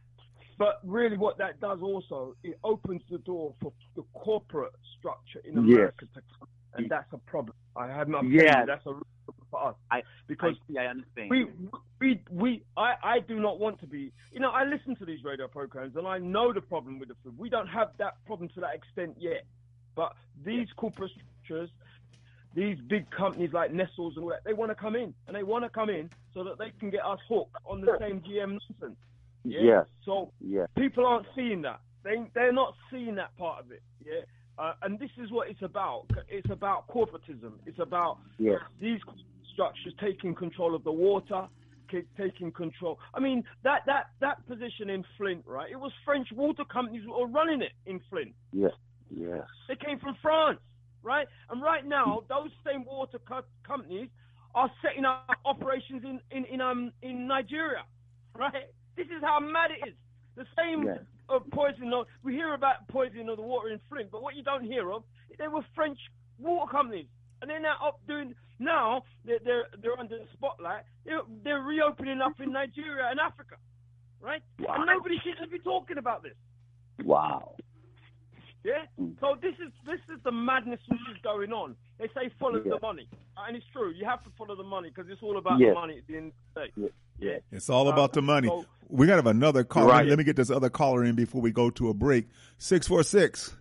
But really what that does also, it opens the door for the corporate structure in America yes. to come. And that's a problem. I have not yeah. that's a problem for us. I, because I, see, I understand. We, we, we, I, I do not want to be, you know, I listen to these radio programs and I know the problem with the food. We don't have that problem to that extent yet. But these corporate structures, these big companies like Nestle's and all that, they want to come in. And they want to come in so that they can get us hooked on the same G M nonsense. Yeah? Yes. So yes. people aren't seeing that. They, they're not seeing that part of it. Yeah. Uh, and this is what it's about. It's about corporatism. It's about yes. these structures taking control of the water, taking control. I mean, that, that, that position in Flint, right? It was French water companies who were running it in Flint. Yes, yes. They came from France, right? And right now, those same water co- companies are setting up operations in, in, in, um, in Nigeria, right? This is how mad it is. The same... Yes. Of poison. We hear about poisoning of the water in Flint, but what you don't hear of, they were French water companies, and they're now up doing. Now they're they're, they're under the spotlight. They're, they're reopening up in Nigeria and Africa, right? Wow. And nobody seems to be talking about this. Wow. Yeah. So this is this is the madness which is going on. They say follow yeah. the money, and it's true. You have to follow the money because it's all about yes. the money at the end of the day. Yeah. Yeah. It's all um, about the money. So, we got to have another caller. Right. Let me get this other caller in before we go to a break. six four six.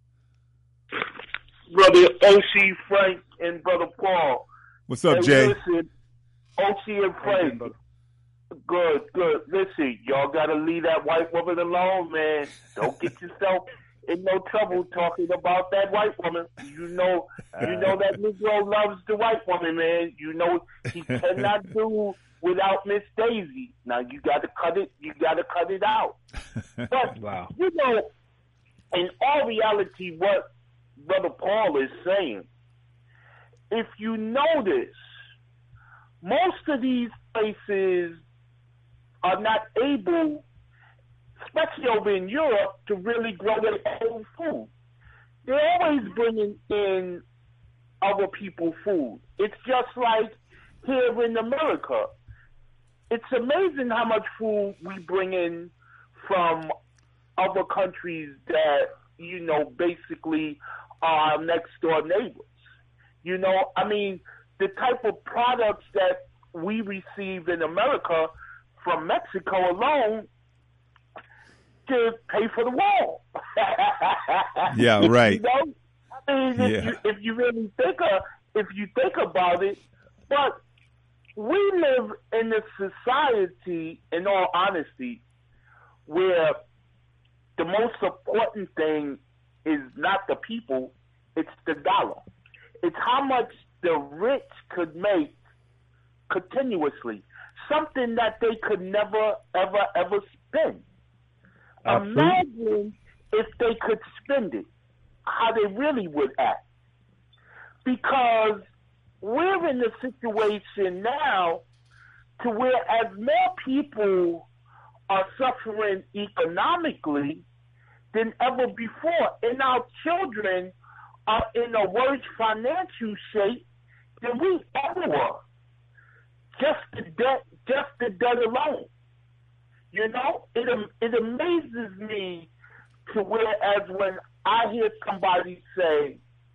Brother O C Frank and Brother Paul. What's up, hey, Jay? Listen, O C and Frank. Good, good. Listen, y'all got to leave that white woman alone, man. Don't get yourself in no trouble talking about that white woman. You know, you know that Negro loves the white woman, man. You know he cannot do without Miss Daisy. Now you got to cut it. You got to cut it out. But wow. you know, in all reality, what Brother Paul is saying, if you notice, most of these places are not able, especially over in Europe, to really grow their own food. They're always bringing in other people's food. It's just like here in America. It's amazing how much food we bring in from other countries that, you know, basically are our next door neighbors. You know, I mean, the type of products that we receive in America from Mexico alone to pay for the wall. Yeah, right. You know? I mean, if, Yeah. you, if you really think of, if you think about it, but we live in a society, in all honesty, where the most important thing is not the people, it's the dollar. It's how much the rich could make continuously, something that they could never, ever, ever spend. Absolutely. Imagine if they could spend it, how they really would act. Because we're in a situation now to where as more people are suffering economically than ever before, and our children are in a worse financial shape than we ever were. Just the debt, just the debt alone. You know, it it amazes me to whereas when I hear somebody say,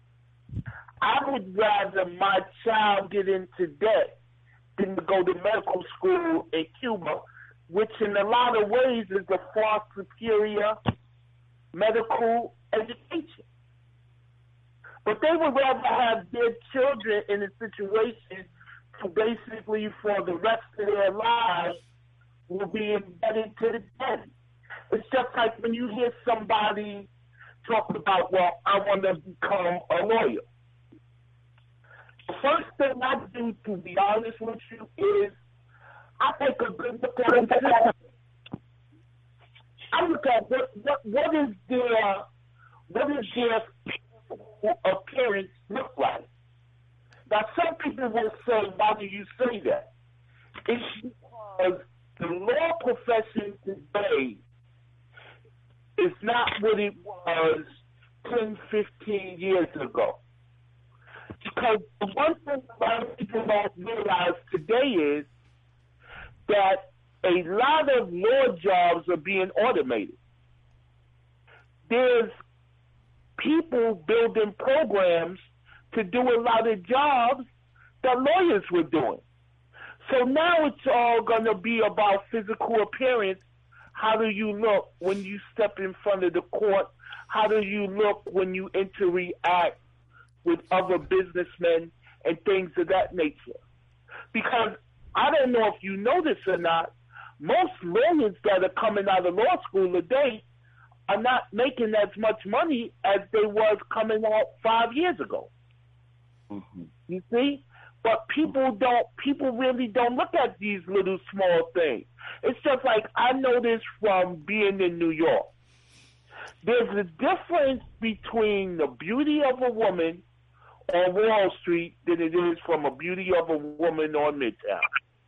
I would rather my child get into debt than to go to medical school in Cuba, which in a lot of ways is a far superior medical education. But they would rather have their children in a situation to basically for the rest of their lives will be embedded to the debt. It's just like when you hear somebody talk about, well, I want to become a lawyer. The first thing I do, to be honest with you, is I take a good look at it. I look at what, what, what is their, what is their appearance look like. Now, some people will say, why do you say that? It's because the law profession today is not what it was ten, fifteen years ago. Because the one thing a lot of people don't realize today is that a lot of law jobs are being automated. There's people building programs to do a lot of jobs that lawyers were doing. So now it's all going to be about physical appearance. How do you look when you step in front of the court? How do you look when you interact with other businessmen and things of that nature? Because I don't know if you know this or not, most lawyers that are coming out of law school today are not making as much money as they was coming out five years ago. Mm-hmm. You see? But people don't, people really don't look at these little small things. It's just like I know this from being in New York. There's a difference between the beauty of a woman on Wall Street than it is from a beauty of a woman on Midtown.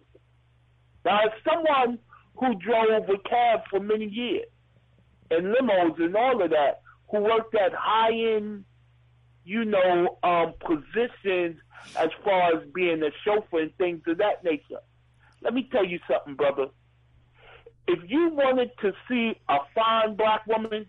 Now, as someone who drove a cab for many years, and limos and all of that, who worked at high-end, you know, um, positions as far as being a chauffeur and things of that nature. Let me tell you something, brother. If you wanted to see a fine black woman,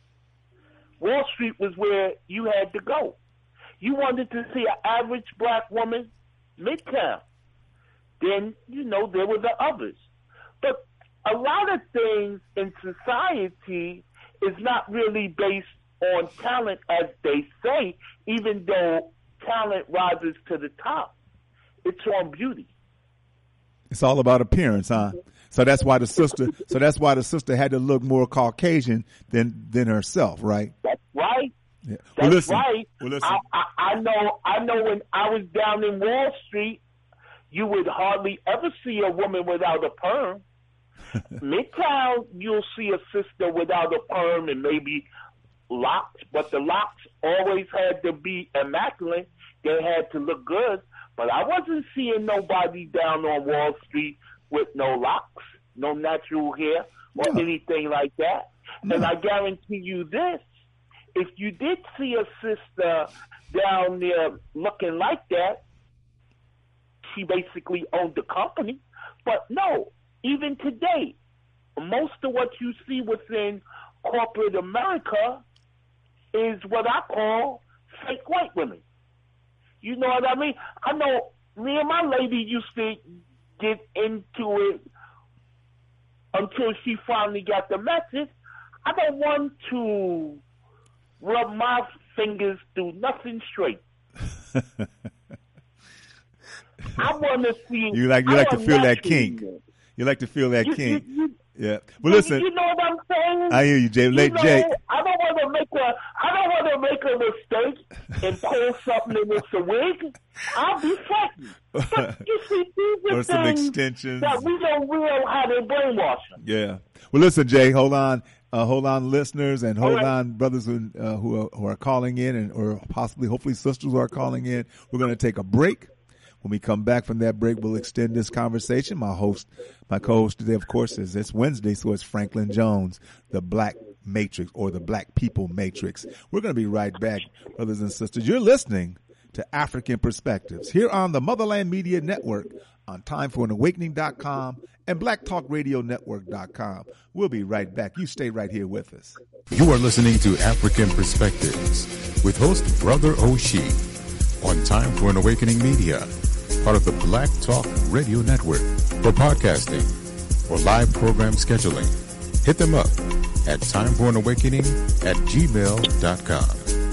Wall Street was where you had to go. You wanted to see an average black woman, Midtown. Then, you know, there were the others. But a lot of things in society is not really based on talent, as they say, even though talent rises to the top. It's on beauty. It's all about appearance, huh? So that's why the sister. So that's why the sister had to look more Caucasian than than herself, right? That's right. Yeah. That's Well, listen. right. Well, listen. I, I, I know. I know. When I was down in Wall Street, you would hardly ever see a woman without a perm. Midtown, you'll see a sister without a perm and maybe locks, but the locks always had to be immaculate. They had to look good. But I wasn't seeing nobody down on Wall Street with no locks, no natural hair, or No. anything like that. No. And I guarantee you this, if you did see a sister down there looking like that, she basically owned the company. But no, even today, most of what you see within corporate America is what I call fake white women. You know what I mean? I know me and my lady used to get into it until she finally got the message. I don't want to rub my fingers through nothing straight. I want to see. You like you I like to want feel that naturally. kink. You like to feel that You- kink. you- you- Yeah. Well, You- listen. You know what I'm saying? I hear you, Jay. You Late know, Jay. I don't want to make a. I don't want to make a mistake and pull something and it's a wig. I'll be frightened. But you see, these are Or some things extensions. that we don't realize how they brainwash them. Yeah. Well, listen, Jay. Hold on. Uh, hold on, listeners, and hold All right. on, brothers who, uh, who, are, who are calling in, and or possibly, hopefully, sisters who are calling in. We're going to take a break. When we come back from that break, we'll extend this conversation. My host, my co-host today, of course, is it's Wednesday, so it's Franklin Jones, the Black Matrix or the Black People Matrix. We're going to be right back, brothers and sisters. You're listening to African Perspectives here on the Motherland Media Network on time for an awakening dot com and black talk radio network dot com. We'll be right back. You stay right here with us. You are listening to African Perspectives with host Brother Oshie on Time for an Awakening Media, part of the Black Talk Radio Network. For podcasting or live program scheduling, hit them up at time for an awakening at gmail dot com.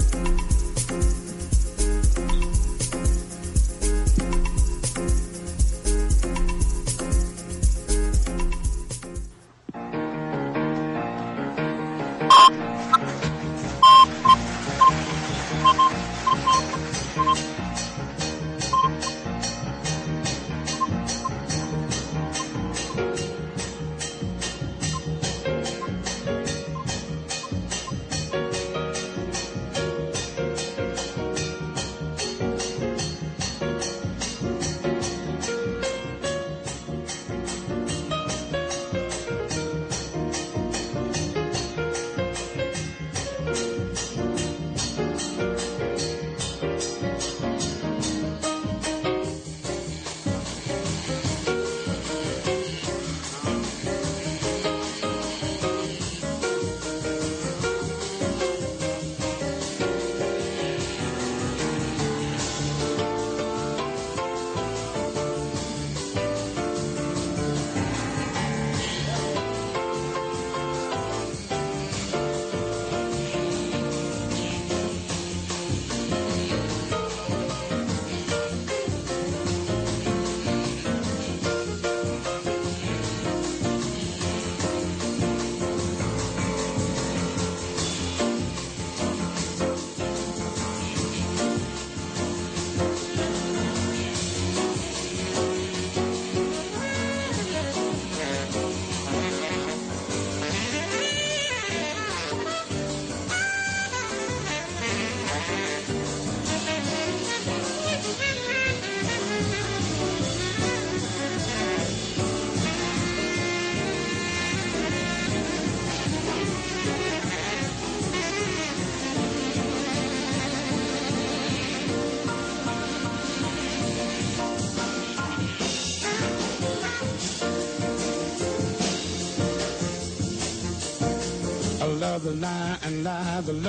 Love the lie and lie the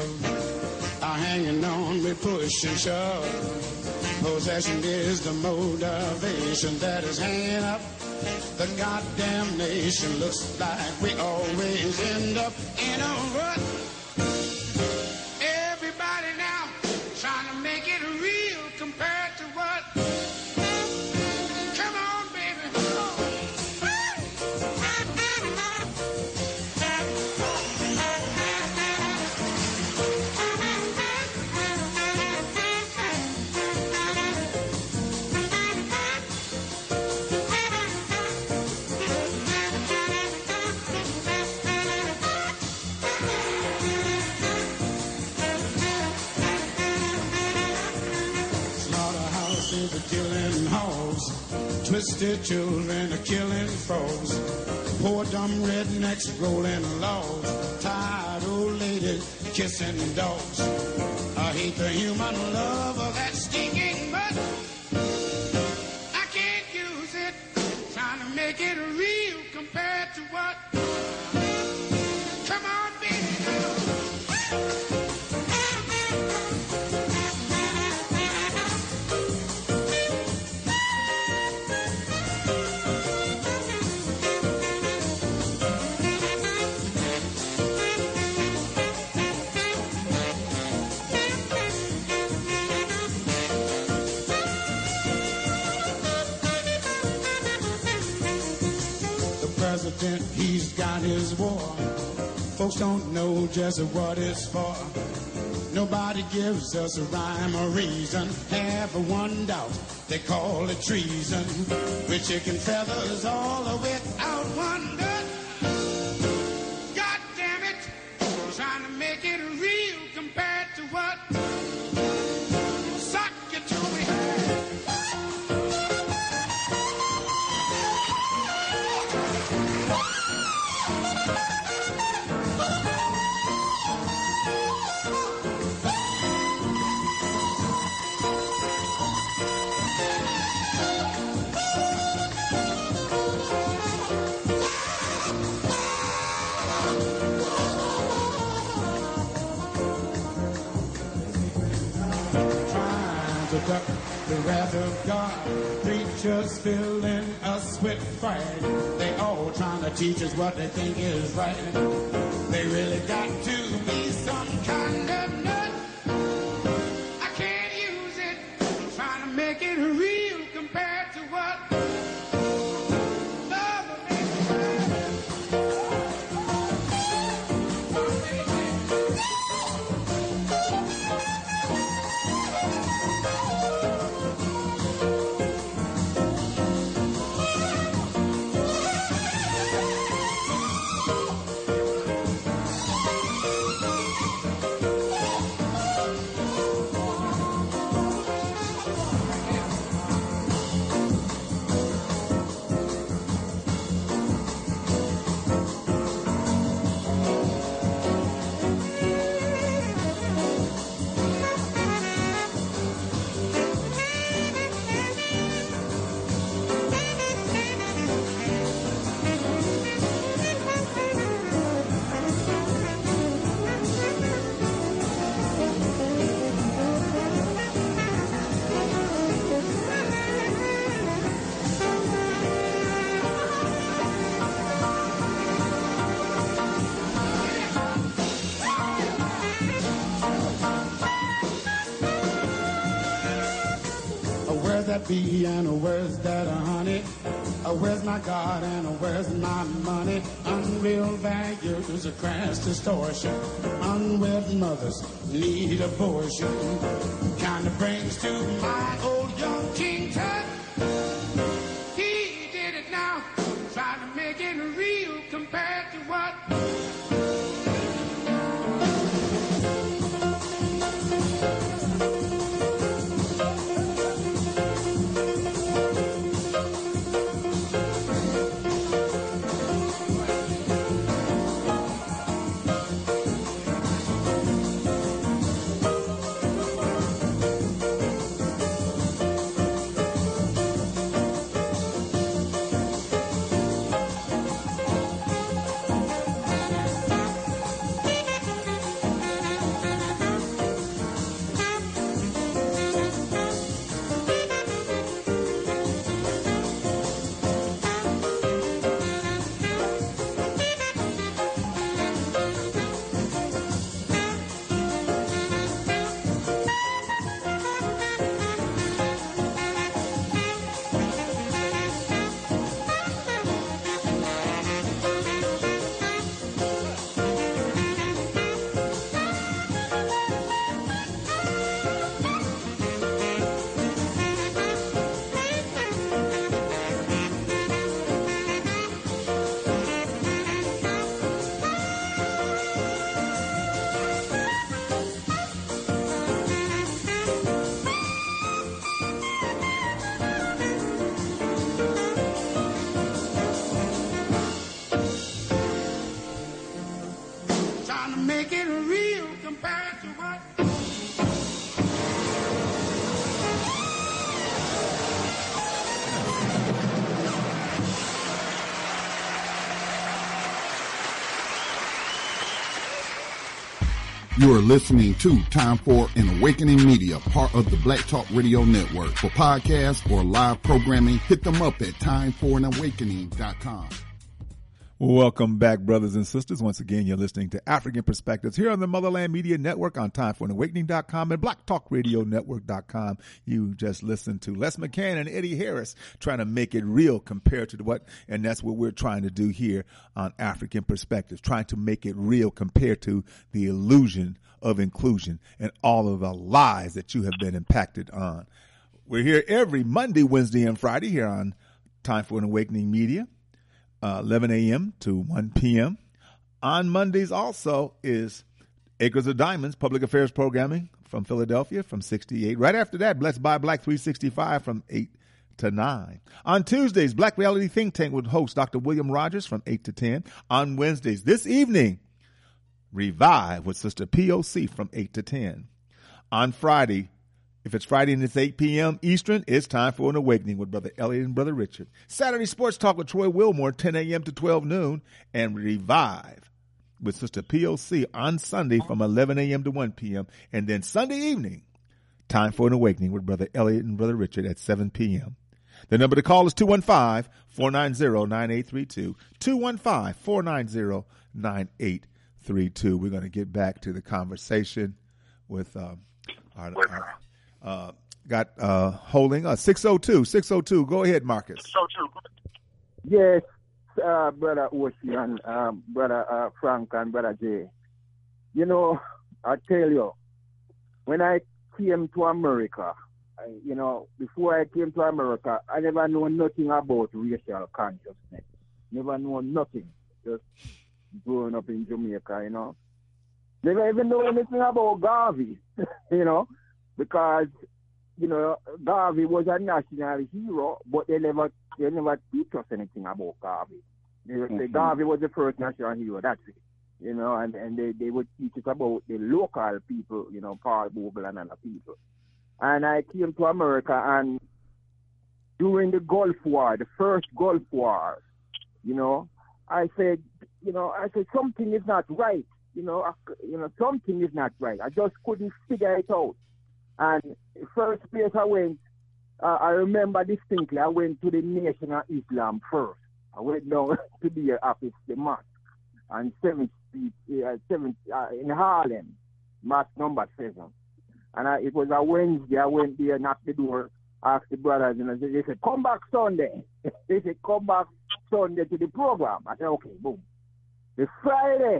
love are hanging on me, push and shove. Possession is the motivation that is hanging up the goddamn nation. Looks like we always end up in a rut. Everybody now trying to make it real compared to what? Come on, baby. Slaughterhouses are killing hoes, twisted children are killing foes, poor dumb rednecks rolling logs, tired old ladies kissing dogs. I hate the human love of that stinking butt. I can't use it, trying to make it real compared to what? Come on, baby. president, he's got his war. Folks don't know just what it's for. Nobody gives us a rhyme or reason. Have one doubt, they call it treason. With chicken feathers all without wonder. God damn it, trying to make it real compared to what suck you to me. The wrath of God, preachers filling us with fright. They all trying to teach us what they think is right. They really got to be some kind of nut. I can't use it. I'm trying to make it real compared to what love makes that be and where's that honey? Uh, where's my God and uh, where's my money? Unreal values, a crass distortion. Unwed mothers need abortion. Kind of brings to my old young King Tut. He did it now, try to make it real compared to what make it real compared to what You are listening to Time for an Awakening Media, part of the Black Talk Radio Network. For podcasts or live programming, hit them up at time for an awakening dot com. Welcome back, brothers and sisters. Once again, you're listening to African Perspectives here on the Motherland Media Network on time for an awakening dot com and black talk radio network dot com. You just listened to Les McCann and Eddie Harris trying to make it real compared to what, and that's what we're trying to do here on African Perspectives, trying to make it real compared to the illusion of inclusion and all of the lies that you have been impacted on. We're here every Monday, Wednesday, and Friday here on Time for an Awakening Media. Uh, eleven a.m. to one p.m. On Mondays also is Acres of Diamonds, public affairs programming from Philadelphia from six to eight. Right after that, Blessed by Black three sixty-five from eight to nine. On Tuesdays, Black Reality Think Tank with host Doctor William Rogers from eight to ten. On Wednesdays, this evening, Revive with Sister P O C from eight to ten. On Friday, if it's Friday and it's eight p.m. Eastern, it's time for an awakening with Brother Elliot and Brother Richard. Saturday Sports Talk with Troy Wilmore, ten a.m. to twelve noon. And Revive with Sister P O C on Sunday from eleven a.m. to one p.m. And then Sunday evening, time for an awakening with Brother Elliot and Brother Richard at seven p.m. The number to call is two one five, four nine zero, nine eight three two. two one five, four nine zero, nine eight three two. We're going to get back to the conversation with um, our, our Uh, got uh, holding uh, six oh two, six oh two. Go ahead, Marcus. Yes, uh, Brother Oshi and um, Brother uh, Frank and Brother Jay. You know, I tell you, when I came to America, I, you know, before I came to America, I never knew nothing about racial consciousness. Never knew nothing. Just growing up in Jamaica, you know. Never even know anything about Garvey, you know. Because, you know, Garvey was a national hero, but they never they never teach us anything about Garvey. They would say mm-hmm. Garvey was the first national hero, that's it. You know, and, and they, they would teach us about the local people, you know, Paul Bogle and other people. And I came to America, and during the Gulf War, the first Gulf War, you know, I said, you know, I said, something is not right. You know, I, you know, something is not right. I just couldn't figure it out. And first place I went, uh, I remember distinctly, I went to the Nation of Islam first. I went down to the office, the mosque, on seventh Street, uh, seventh, uh, in Harlem, mosque number seven. And I, it was a Wednesday, I went there, knocked the door, asked the brothers, and they said, come back Sunday. They said, come back Sunday to the program. I said, okay, boom. The Friday,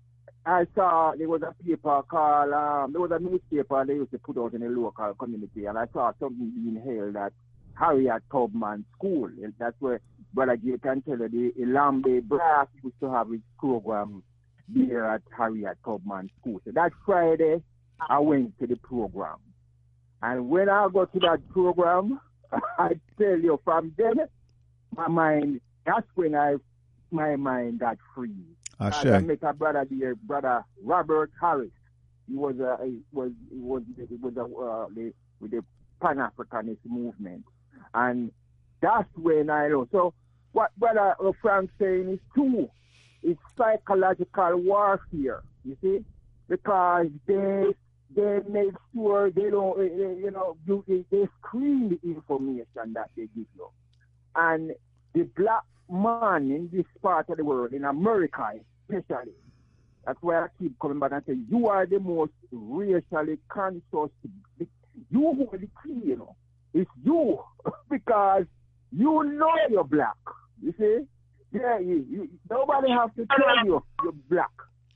I saw there was a paper called, um, there was a newspaper they used to put out in the local community, and I saw something being held at Harriet Tubman School. And that's where Brother Jay can tell you the Ilambe Brass used to have his program there at Harriet Tubman School. So that Friday, I went to the program. And when I got to that program, I tell you, from then, my mind, that's when I, my mind got free. I met a brother there, Brother Robert Harris. He was a, he was, he was, he was a, uh, the, with the Pan-Africanist movement, and that's when I know. So what Brother Frank's saying is true. It's psychological warfare. You see, because they they make sure they don't, you know, they, they screen the information that they give you, and the black man in this part of the world, in America especially, that's why I keep coming back and say, you are the most racially conscious. You who are the key, you know. It's you, because you know you're black. You see? Yeah, you, you, nobody has to tell you you're black.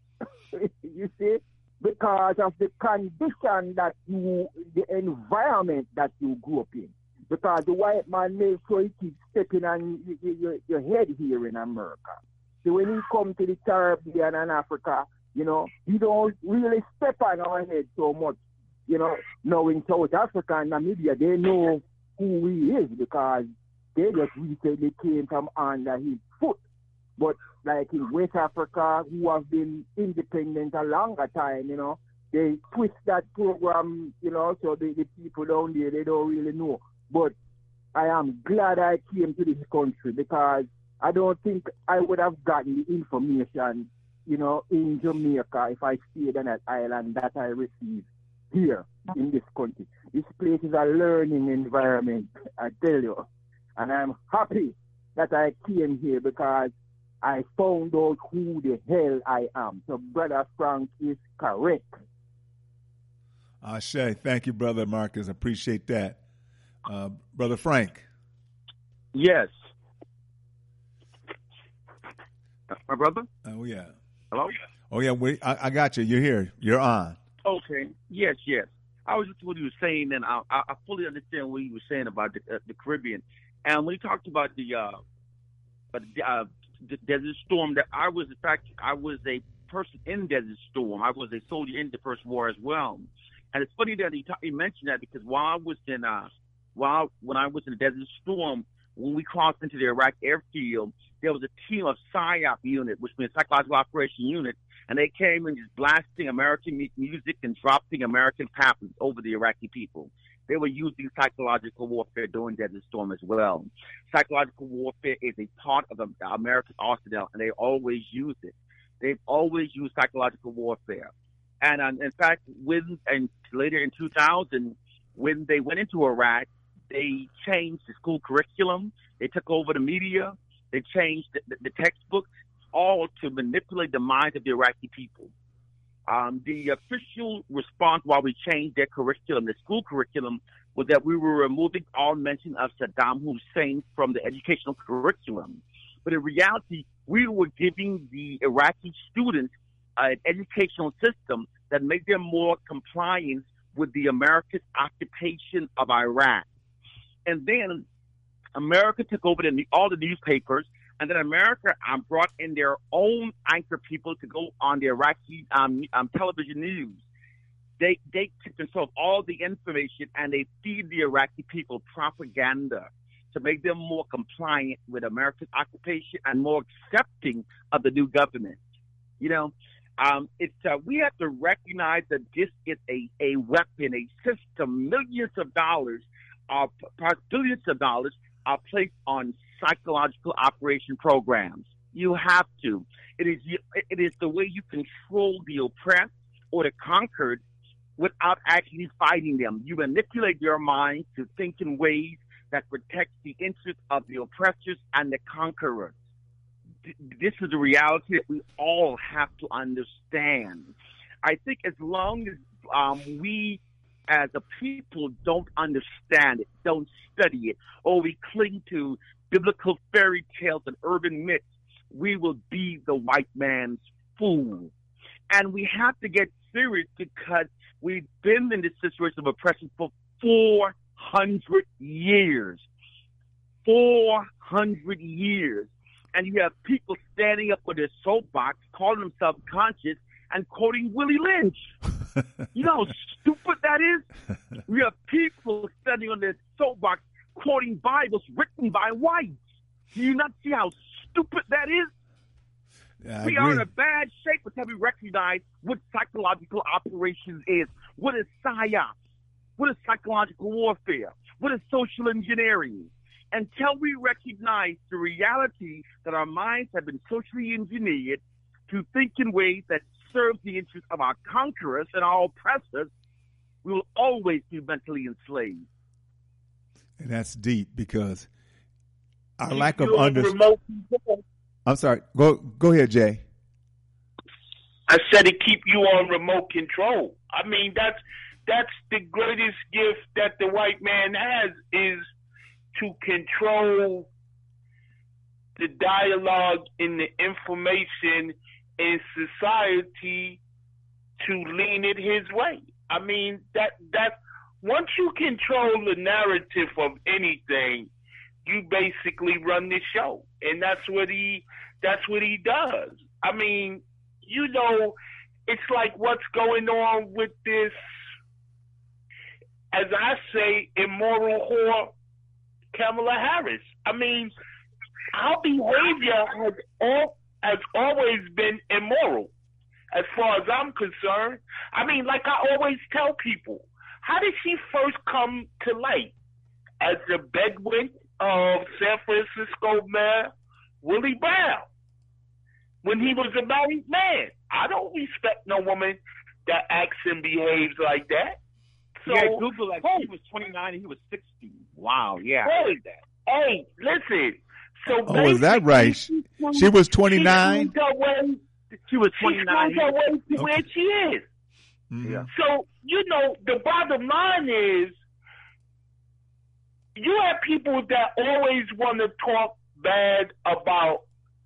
You see? Because of the condition that you, the environment that you grew up in. Because the white man makes sure he keeps stepping on your, your head here in America. So when he comes to the Caribbean and Africa, you know, he don't really step on our head so much. You know, now in South Africa and Namibia, they know who he is because they just recently came from under his foot. But like in West Africa, who have been independent a longer time, you know, they twist that program, you know, so the, the people down there, they don't really know. But I am glad I came to this country because I don't think I would have gotten the information, you know, in Jamaica if I stayed on that island that I received here in this country. This place is a learning environment, I tell you. And I'm happy that I came here because I found out who the hell I am. So Brother Frank is correct. Ashe, thank you, Brother Marcus. Appreciate that. Uh, Brother Frank. Yes. My brother? Oh, yeah. Hello? Oh, yeah, we, I, I got you. You're here. You're on. Okay. Yes, yes. I was just what you were saying, and I, I, I fully understand what you were saying about the, uh, the Caribbean. And when you talked about the, uh, about the, uh, the Desert Storm, that I was, in fact, I was a person in Desert Storm. I was a soldier in the First War as well. And it's funny that he, ta- he mentioned that because while I was in, uh, while when I was in the Desert Storm, when we crossed into the Iraq airfield, there was a team of PSYOP unit, which means Psychological Operation Unit, and they came and just blasting American music and dropping American pamphlets over the Iraqi people. They were using psychological warfare during Desert Storm as well. Psychological warfare is a part of the American arsenal, and they always use it. They've always used psychological warfare. And um, in fact, when and later in two thousand, when they went into Iraq, they changed the school curriculum. They took over the media. They changed the, the, the textbooks, all to manipulate the minds of the Iraqi people. Um, the official response while we changed their curriculum, the school curriculum, was that we were removing all mention of Saddam Hussein from the educational curriculum. But in reality, we were giving the Iraqi students an educational system that made them more compliant with the American occupation of Iraq. And then America took over the, all the newspapers, and then America um, brought in their own anchor people to go on the Iraqi um, um, television news. They they took control of all the information, and they feed the Iraqi people propaganda to make them more compliant with American occupation and more accepting of the new government. You know, um, it's uh, we have to recognize that this is a, a weapon, a system, millions of dollars, uh, billions of dollars are placed on psychological operation programs. You have to. It is it is the way you control the oppressed or the conquered without actually fighting them. You manipulate your mind to think in ways that protect the interests of the oppressors and the conquerors. This is a reality that we all have to understand. I think as long as um, we as a people don't understand it, don't study it, or we cling to biblical fairy tales and urban myths, we will be the white man's fool. And we have to get serious because we've been in this situation of oppression for four hundred years. four hundred years. And you have people standing up with their soapbox, calling themselves conscious, and quoting Willie Lynch. You know how stupid that is? We have people standing on their soapbox quoting Bibles written by whites. Do you not see how stupid that is? Yeah, we are in a bad shape until we recognize what psychological operations is. What is PSYOP? What is psychological warfare? What is social engineering? Until we recognize the reality that our minds have been socially engineered to think in ways that serve the interests of our conquerors and our oppressors, we will always be mentally enslaved. And that's deep because our Keep lack of you on understanding. remote control. I'm sorry. Go go ahead, Jay. I said to keep you on remote control. I mean, that's that's the greatest gift that the white man has, is to control the dialogue and the information in society to lean it his way. I mean, that that once you control the narrative of anything, you basically run the show, and that's what he that's what he does. I mean, you know, it's like what's going on with this, as I say, immoral whore, Kamala Harris. I mean, our behavior has all has always been immoral, as far as I'm concerned. I mean, like I always tell people, how did she first come to light? As the Bedouin of San Francisco mayor Willie Brown, when he was a married man. I don't respect no woman that acts and behaves like that. So, yeah, Google like hey, he was twenty-nine and he was sixty. Wow, yeah. Hey, hey, listen. So oh, is that right? She, she was twenty-nine? She, she was twenty-nine. She her way to okay. where she is. Mm-hmm. Yeah. So, you know, the bottom line is you have people that always want to talk bad about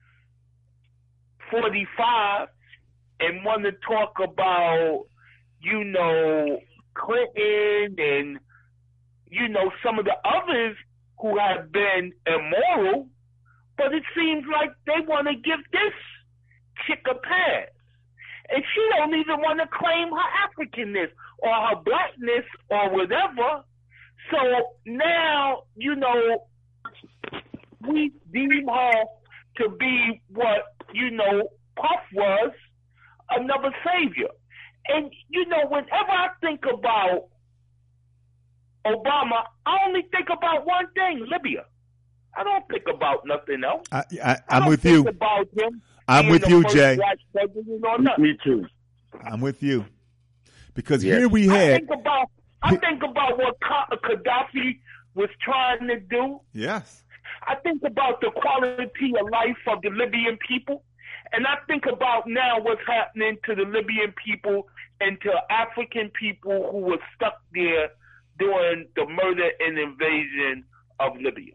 forty-five and want to talk about, you know, Clinton and, you know, some of the others who have been immoral, but it seems like they want to give this chick a pass. And she don't even want to claim her Africanness or her blackness or whatever. So now, you know, we deem her to be what, you know, Puff was, another savior. And, you know, whenever I think about Obama, I only think about one thing, Libya. I don't think about nothing else. I, I, I'm I don't with think you. About him I'm with you, Jay. Me too. I'm with you. Because yes. here we had. I think about, I think about what Gaddafi was trying to do. Yes. I think about the quality of life of the Libyan people. And I think about now what's happening to the Libyan people and to African people who were stuck there during the murder and invasion of Libya.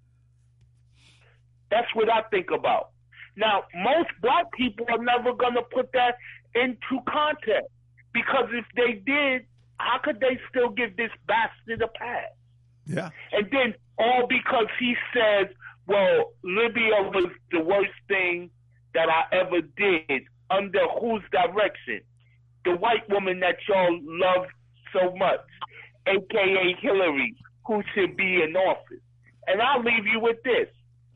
That's what I think about. Now, most black people are never going to put that into context because if they did, how could they still give this bastard a pass? Yeah. And then all because he says, well, Libya was the worst thing that I ever did. Under whose direction? The white woman that y'all love so much, a k a. Hillary, who should be in office. And I'll leave you with this.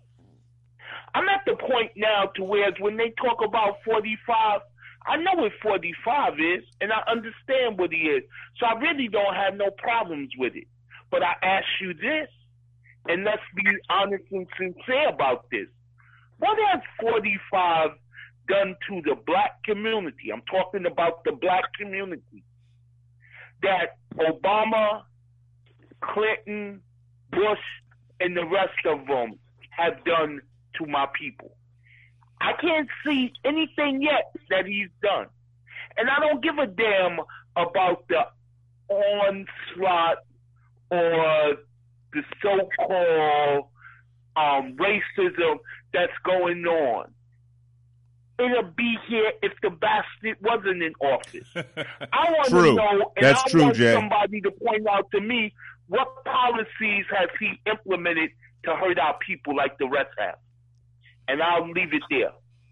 I'm at the point now to where when they talk about forty-five, I know what forty-five is, and I understand what he is. So I really don't have no problems with it. But I ask you this, and let's be honest and sincere about this. What has forty-five done to the black community? I'm talking about the black community. That Obama, Clinton, Bush, and the rest of them have done to my people. I can't see anything yet that he's done. And I don't give a damn about the onslaught or the so-called um, racism that's going on. It'll be here if the bastard wasn't in office. I want true. to know, and that's I true, want Jay. somebody to point out to me what policies has he implemented to hurt our people like the rest have. And I'll leave it there.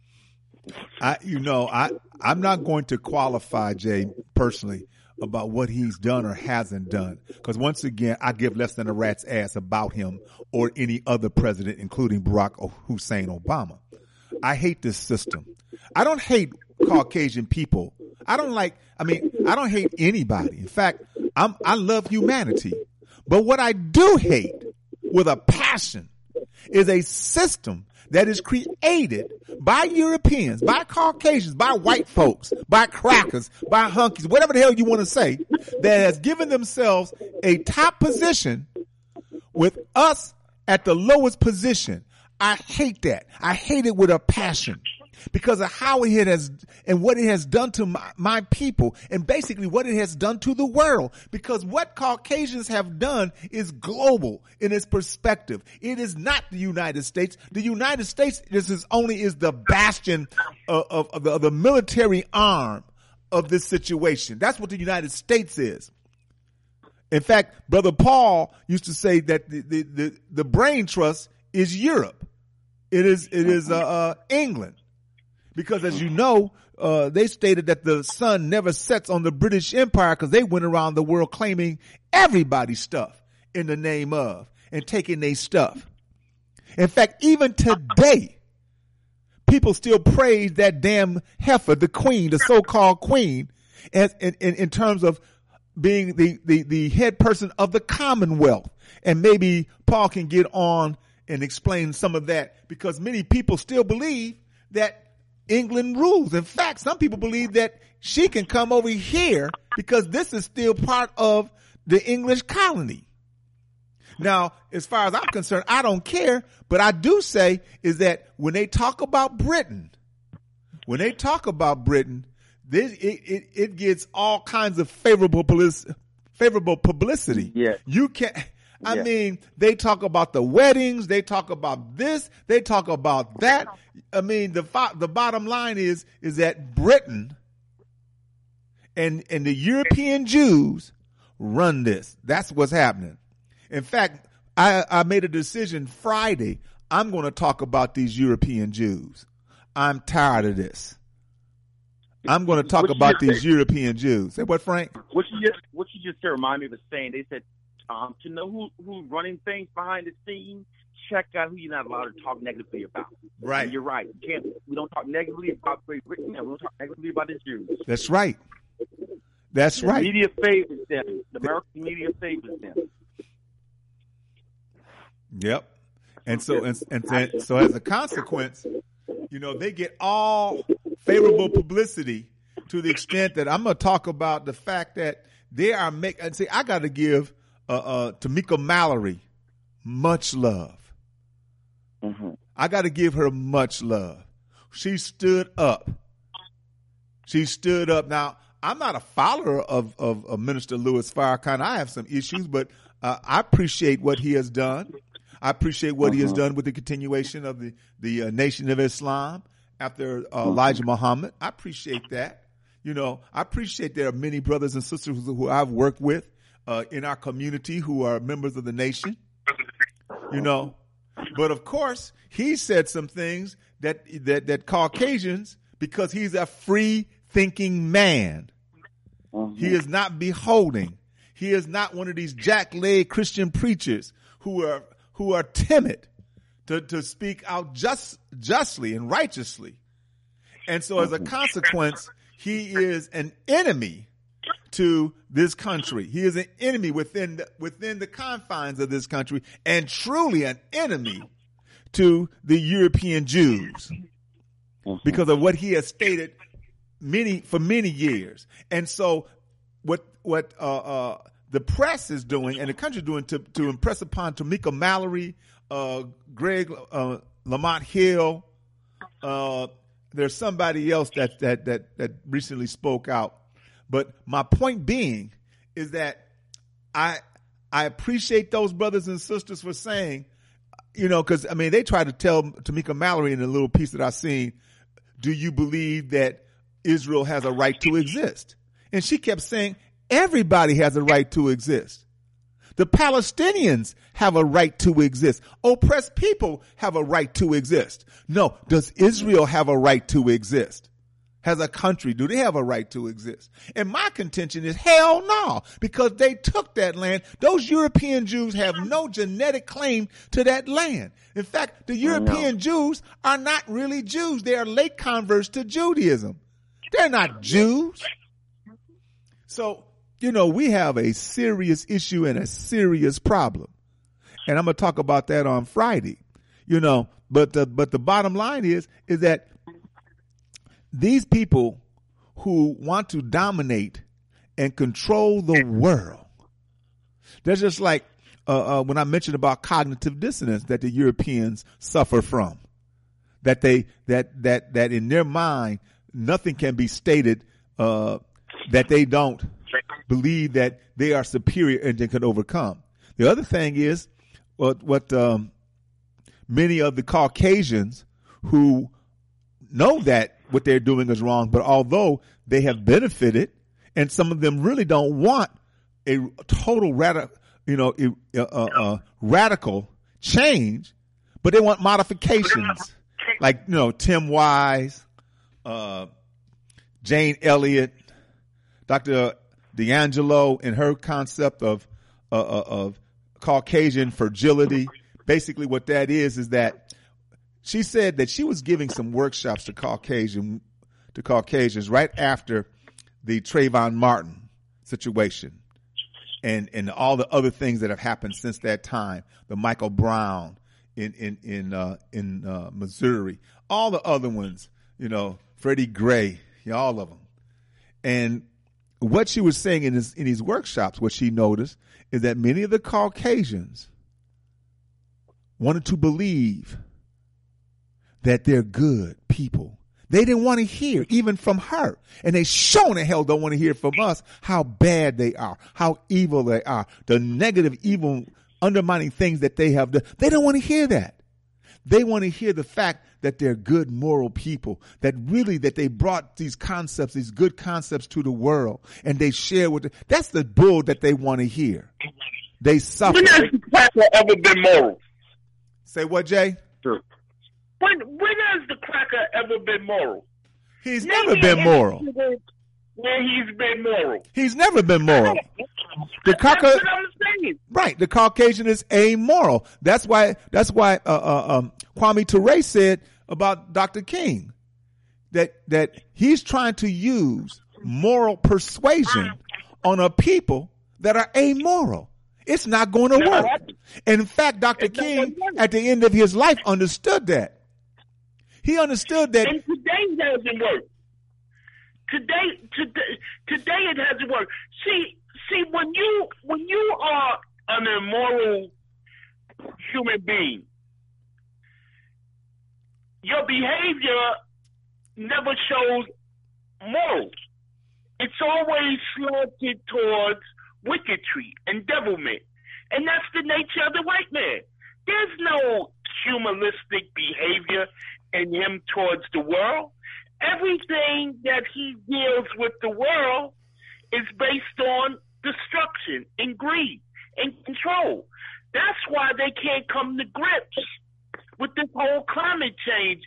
I, you know, I, I'm not going to qualify, Jay, personally, about what he's done or hasn't done. Because once again, I give less than a rat's ass about him or any other president, including Barack Hussein Obama. I hate this system. I don't hate Caucasian people. I don't like, I mean, I don't hate anybody. In fact, I'm, I love humanity. But what I do hate with a passion is a system that is created by Europeans, by Caucasians, by white folks, by crackers, by hunkies, whatever the hell you want to say, that has given themselves a top position with us at the lowest position. I hate that. I hate it with a passion because of how it has and what it has done to my, my people and basically what it has done to the world. Because what Caucasians have done is global in its perspective. It is not the United States. The United States this is only is the bastion of, of, of, the, of the military arm of this situation. That's what the United States is. In fact, Brother Paul used to say that the, the, the, the brain trust is Europe. It is, it is, uh, uh, England. Because as you know, uh, they stated that the sun never sets on the British Empire because they went around the world claiming everybody's stuff in the name of and taking their stuff. In fact, even today, people still praise that damn heifer, the queen, the so-called queen, as, in, in, in terms of being the, the, the head person of the Commonwealth. And maybe Paul can get on and explain some of that because many people still believe that England rules. In fact, some people believe that she can come over here because this is still part of the English colony. Now, as far as I'm concerned, I don't care, but I do say is that when they talk about Britain, when they talk about Britain, this, it, it, it gets all kinds of favorable publicity. Favorable publicity. Yeah. You can I Yeah. mean, they talk about the weddings, they talk about this, they talk about that. I mean, the the bottom line is is that Britain and and the European Jews run this. That's what's happening. In fact, I, I made a decision Friday. I'm going to talk about these European Jews. I'm tired of this. I'm going to talk What you about just these said- European Jews. Say what, Frank? What you just what you just said remind me of a saying. They said um, to know who who's running things behind the scenes, check out who you're not allowed to talk negatively about. Right. And you're right. You can't. We don't talk negatively about Great Britain, and we don't talk negatively about the Jews. That's right. That's The right. media favors them. The American media favors them. Yep. And so, and, and and so as a consequence, you know, they get all favorable publicity to the extent that I'm going to talk about the fact that they are making, and see, I got to give uh, uh, Tamika Mallory much love. Mm-hmm. I got to give her much love. She stood up. She stood up. Now, I'm not a follower of, of, of Minister Louis Farrakhan. I have some issues, but uh, I appreciate what he has done. I appreciate what he has done with the continuation of the, the uh, Nation of Islam after uh, Elijah Muhammad. I appreciate that. You know, I appreciate there are many brothers and sisters who I've worked with uh, in our community who are members of the nation, you know. But, of course, he said some things that that, that Caucasians, because he's a free-thinking man, he is not beholding. He is not one of these jack-leg Christian preachers who are who are timid to, to speak out just justly and righteously. And so as a consequence, he is an enemy to this country. He is an enemy within the, within the confines of this country, and truly an enemy to the European Jews because of what he has stated many for many years. And so what what uh, uh, the press is doing and the country is doing to, to impress upon Tamika Mallory, uh, Greg uh, Lamont Hill, uh, there's somebody else that, that that that recently spoke out. But my point being is that I I appreciate those brothers and sisters for saying, you know, because I mean they tried to tell Tamika Mallory in a little piece that I seen, do you believe that Israel has a right to exist? And she kept saying everybody has a right to exist. The Palestinians have a right to exist. Oppressed people have a right to exist. No, does Israel have a right to exist? As a country, do they have a right to exist? And my contention is hell no, because they took that land. Those European Jews have no genetic claim to that land. In fact, the European Jews are not really Jews. They are late converts to Judaism. They're not Jews. So, you know, we have a serious issue and a serious problem. And I'm going to talk about that on Friday, you know, but the, but the bottom line is, is that these people who want to dominate and control the world, they're just like uh, uh, when I mentioned about cognitive dissonance that the Europeans suffer from, that they that that that in their mind nothing can be stated uh, that they don't believe that they are superior and they can overcome. The other thing is what what um, many of the Caucasians who know that what they're doing is wrong, but although they have benefited, and some of them really don't want a total radical, you know, uh, uh, radical change, but they want modifications, like you know Tim Wise, uh, Jane Elliott, Doctor D'Angelo, and her concept of uh, of Caucasian fragility. Basically, what that is is that she said that she was giving some workshops to Caucasian to Caucasians right after the Trayvon Martin situation and and all the other things that have happened since that time. The Michael Brown in in in uh, in uh, Missouri, all the other ones, you know, Freddie Gray, you know, all of them. And what she was saying in his in these workshops, what she noticed is that many of the Caucasians wanted to believe that they're good people. They didn't want to hear even from her. And they sure in hell don't want to hear from us how bad they are, how evil they are, the negative, evil, undermining things that they have done. They don't want to hear that. They want to hear the fact that they're good, moral people, that really that they brought these concepts, these good concepts to the world, and they share with them. That's the bull that they want to hear. They suffer. When has the cracker ever been moral? Say what, Jay? Sure. When when has the cracker ever been moral? He's Name never been moral. Where he's been moral. He's never been moral. The cracker, that's what I'm saying. Right. The Caucasian is amoral. That's why. That's why uh, uh, um, Kwame Ture said about Doctor King that that he's trying to use moral persuasion on a people that are amoral. It's not going to work. And in fact, Doctor King, at the end of his life, understood that. He understood that. And today it hasn't worked. Today, today, today it hasn't worked. See, see, when you when you are an immoral human being, your behavior never shows morals. It's always slanted towards wickedry and devilment. And that's the nature of the white man. There's no humanistic behavior in him towards the world. Everything that he deals with the world is based on destruction and greed and control. That's why they can't come to grips with this whole climate change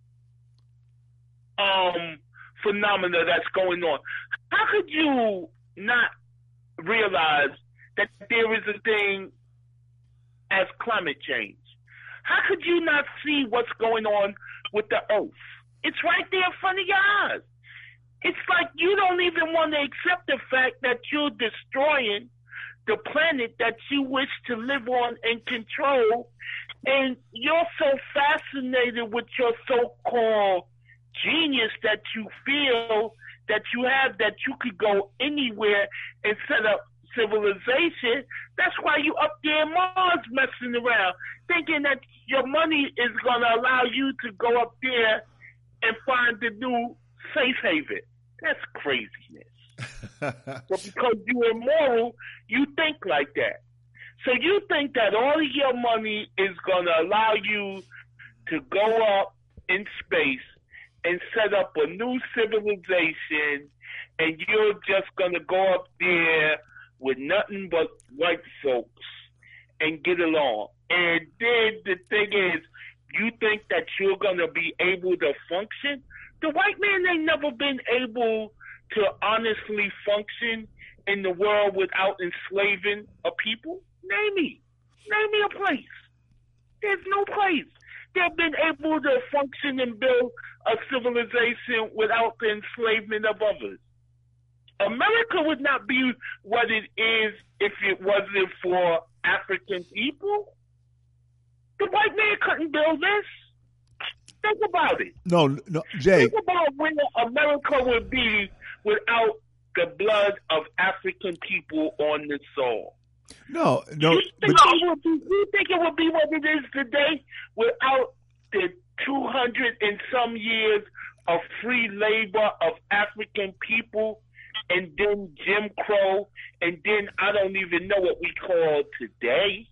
um, phenomena that's going on. How could you not realize that there is a thing as climate change? How could you not see what's going on with the earth? It's right there in front of your eyes. It's like you don't even want to accept the fact that you're destroying the planet that you wish to live on and control, and you're so fascinated with your so-called genius that you feel that you have, that you could go anywhere and set up civilization. That's why you up there in Mars messing around, thinking that your money is going to allow you to go up there and find the new safe haven. That's craziness. But because you're immoral, you think like that. So you think that all of your money is going to allow you to go up in space and set up a new civilization, and you're just going to go up there with nothing but white folks and get along. And then the thing is, you think that you're going to be able to function? The white man ain't never been able to honestly function in the world without enslaving a people. Name me. Name me a place. There's no place. They've been able to function and build a civilization without the enslavement of others. America would not be what it is if it wasn't for African people. The white man couldn't build this. Think about it. No, no, Jay. Think about where America would be without the blood of African people on the soil. No, no. You think, but, it would be, you think it would be what it is today without the two hundred and some years of free labor of African people, and then Jim Crow, and then I don't even know what we call today?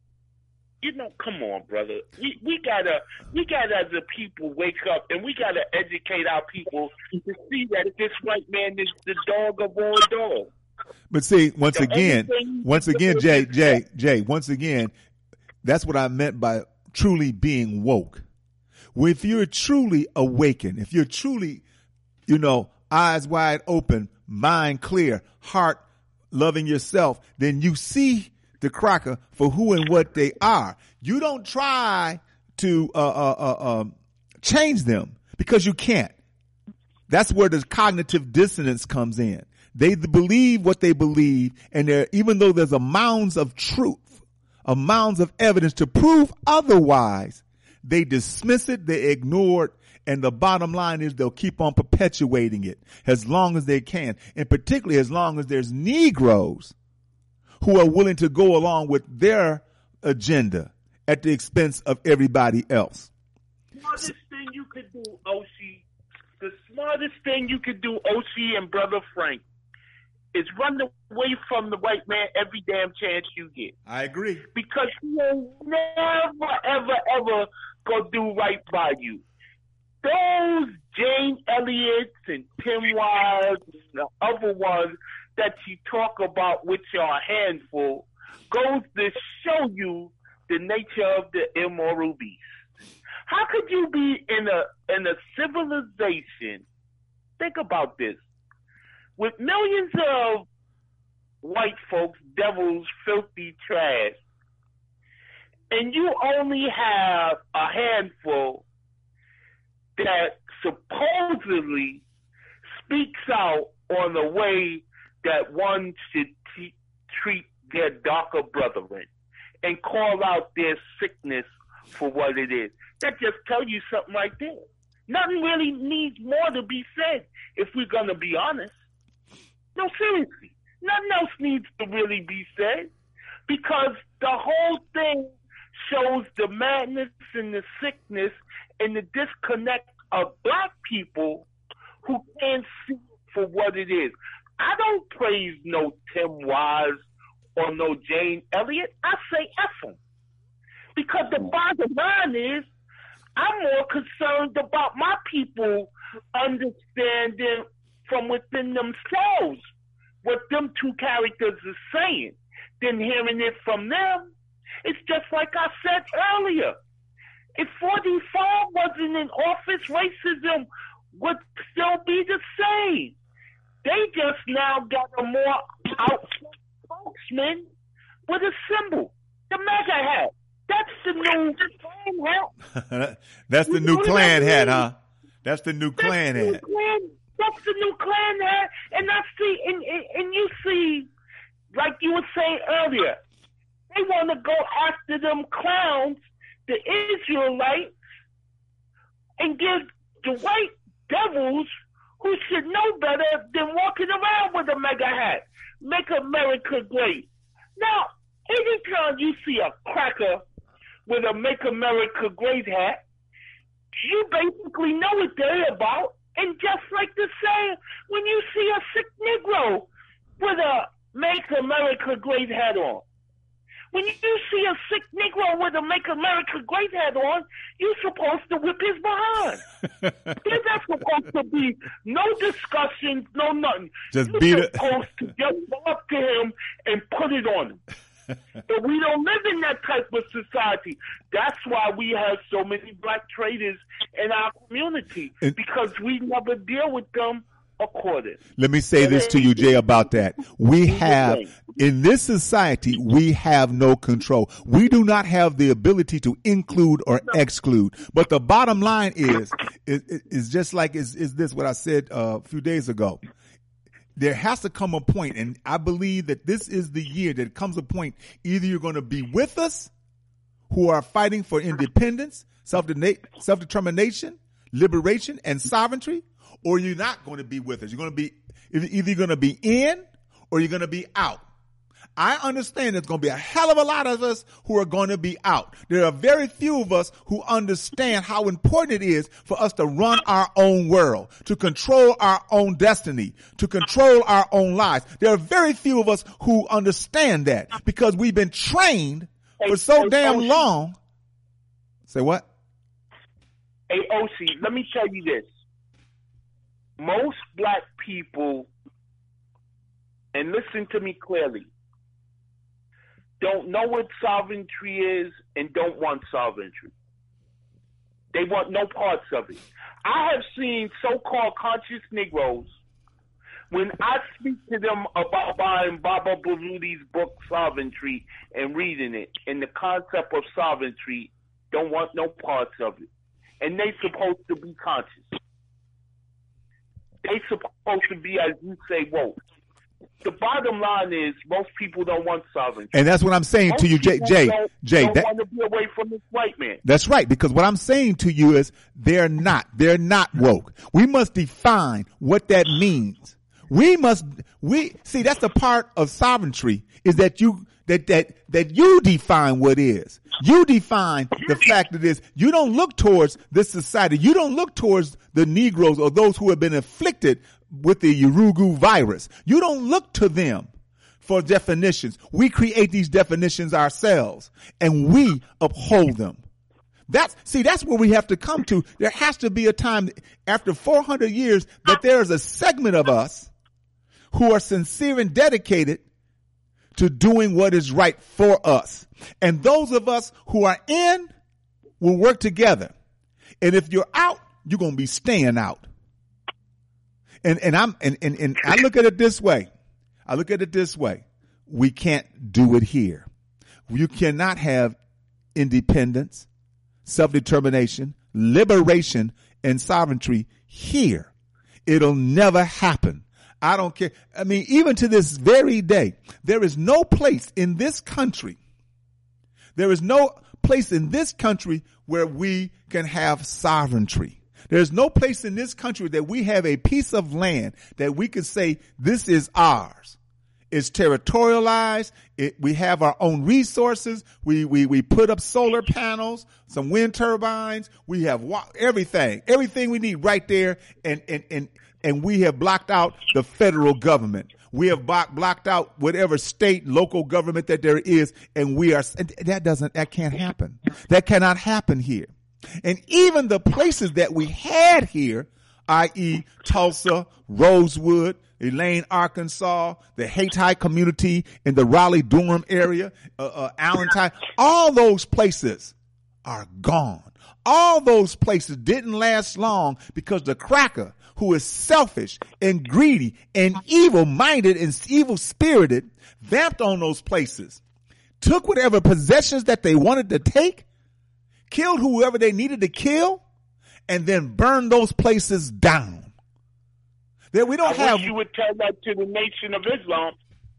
You know, come on, brother. We we gotta we gotta as a people wake up, and we gotta educate our people to see that this white man is the dog of all dogs. But see, once So again, everything- once again, Jay, Jay, Jay, once again, that's what I meant by truly being woke. Well, if you're truly awakened, if you're truly, you know, eyes wide open, mind clear, heart loving yourself, then you see the cracker for who and what they are. You don't try to uh, uh, uh, um, change them, because you can't. That's where the cognitive dissonance comes in. They believe what they believe, and they're, even though there's a mounds of truth, a mounds of evidence to prove otherwise, they dismiss it, they ignore it, and the bottom line is they'll keep on perpetuating it as long as they can, and particularly as long as there's Negroes who are willing to go along with their agenda at the expense of everybody else. The smartest thing you could do, O C, the smartest thing you could do, O C and Brother Frank, is run away from the white man every damn chance you get. I agree. Because he will never, ever, ever go do right by you. Those Jane Elliott's and Tim Wise and the other ones that you talk about, which are a handful, goes to show you the nature of the immoral beast. How could you be in a in a civilization? Think about this. With millions of white folks, devils, filthy trash, and you only have a handful that supposedly speaks out on the way that one should t- treat their darker brethren and call out their sickness for what it is. That just tells you something right there. Nothing really needs more to be said if we're going to be honest. No, seriously. Nothing else needs to really be said because the whole thing shows the madness and the sickness and the disconnect of black people who can't see it for what it is. I don't praise no Tim Wise or no Jane Elliott. I say F them. Because the bottom line is, I'm more concerned about my people understanding from within themselves what them two characters are saying than hearing it from them. It's just like I said earlier. If forty-five wasn't in office, racism would still be the same. They just now got a more outspoken spokesman with a symbol, the MAGA hat. That's the new Klan hat. That's the you new Klan I mean? hat, huh? That's the new That's Klan the new hat. Klan, that's the new Klan hat. And I see, and, and, and you see, like you were saying earlier, they want to go after them clowns, the Israelites, and give the white devils who should know better than walking around with a MAGA hat. Make America great. Now, anytime you see a cracker with a Make America Great hat, you basically know what they're about. And just like the saying, when you see a sick Negro with a Make America Great hat on, when you see a sick Negro with a Make America Great hat on, you're supposed to whip his behind. There's not supposed to be no discussions, no nothing. Just you're beat it. supposed to just go up to him and put it on him. But we don't live in that type of society. That's why we have so many black traders in our community, And- because we never deal with them accordingly. Let me say this to you, Jay, about that. We have, in this society, we have no control. We do not have the ability to include or exclude. But the bottom line is, is, is just like, is, is this what I said uh, a few days ago. There has to come a point, and I believe that this is the year that comes a point, either you're going to be with us who are fighting for independence, self-determination, liberation, and sovereignty, or you're not going to be with us. You're going to be, either you're going to be in or you're going to be out. I understand there's going to be a hell of a lot of us who are going to be out. There are very few of us who understand how important it is for us to run our own world, to control our own destiny, to control our own lives. There are very few of us who understand that because we've been trained for so damn long. Say what? Hey, O C, let me tell you this. Most black people, and listen to me clearly, don't know what sovereignty is and don't want sovereignty. They want no parts of it. I have seen so-called conscious Negroes, when I speak to them about buying Baba Buluti's book, Sovereignty, and reading it, and the concept of sovereignty, don't want no parts of it. And they supposed to be conscious. They supposed to be, as you say, woke. The bottom line is most people don't want sovereignty. And that's what I'm saying Most to you, Jay. people Jay, don't, Jay, don't that, want to be away from this white man. That's right, because what I'm saying to you is they're not. They're not woke. We must define what that means. We must, we, see, that's the part of sovereignty is that you, that that that you define what is. You define the fact that is. You don't look towards this society. You don't look towards the Negroes or those who have been afflicted with the Urugu virus. You don't look to them for definitions. We create these definitions ourselves, and we uphold them. That's see, that's where we have to come to. There has to be a time after four hundred years that there is a segment of us who are sincere and dedicated to doing what is right for us. And those of us who are in will work together. And if you're out, you're going to be staying out. And, and I'm, and, and, and I look at it this way. I look at it this way. We can't do it here. You cannot have independence, self-determination, liberation, and sovereignty here. It'll never happen. I don't care. I mean, even to this very day, there is no place in this country, there is no place in this country where we can have sovereignty. There's no place in this country that we have a piece of land that we can say this is ours. It's territorialized. It, we have our own resources. We, we, we put up solar panels, some wind turbines. We have wa- everything, everything we need right there. And, and, and, and we have blocked out the federal government. We have block, blocked out whatever state, local government that there is. And we are, and that doesn't, that can't happen. That cannot happen here. And even the places that we had here, that is. Tulsa, Rosewood, Elaine, Arkansas, the Hayti community in the Raleigh-Durham area, uh, uh, Allentown, all those places are gone. All those places didn't last long because the cracker, who is selfish and greedy and evil-minded and evil-spirited, vamped on those places, took whatever possessions that they wanted to take, killed whoever they needed to kill, and then burned those places down. That we don't I have. wish you would tell that to the Nation of Islam.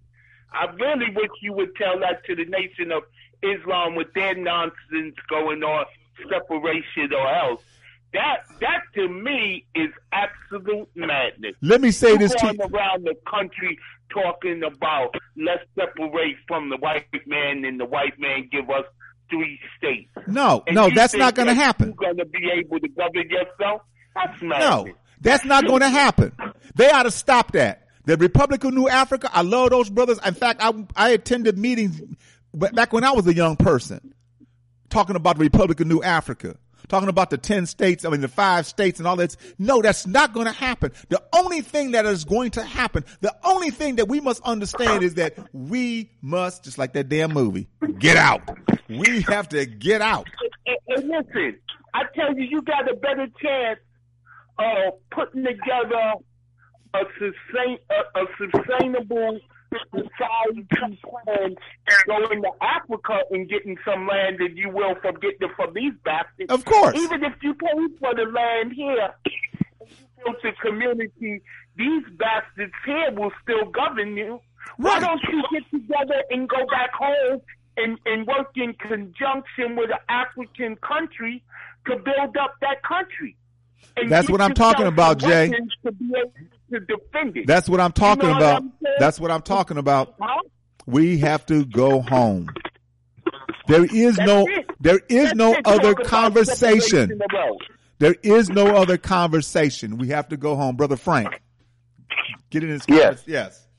I really wish you would tell that to the Nation of Islam with their nonsense going on, separation or else. That that to me is absolute madness. Let me say You're this going to around the country talking about let's separate from the white man and the white man give us three states. No, and no, that's not going to that happen. You're going to be able to govern yourself. That's madness. No, that's not going to happen. They ought to stop that. The Republic of New Africa, I love those brothers. In fact, I, I attended meetings back when I was a young person talking about the Republic of New Africa, talking about the ten states, I mean the five states and all that. No, that's not going to happen. The only thing that is going to happen, the only thing that we must understand is that we must, just like that damn movie, get out. We have to get out. And, and listen, I tell you, you got a better chance of putting together a, sustain, a, a sustainable society plan going to Africa and getting some land than you will from getting it from these bastards. Of course. Even if you pay for the land here and you build a community, these bastards here will still govern you. Why don't you get together and go back home and, and work in conjunction with an African country to build up that country? And that's what I'm talking about, Jay. To be able to defend it. That's what I'm talking you know about. What that's what I'm talking about. Huh? We have to go home. There is That's no, it. there is That's no it. other Talk about conversation. separation of There is no other conversation. We have to go home. Brother Frank, get in this Yes. conversation. Yes.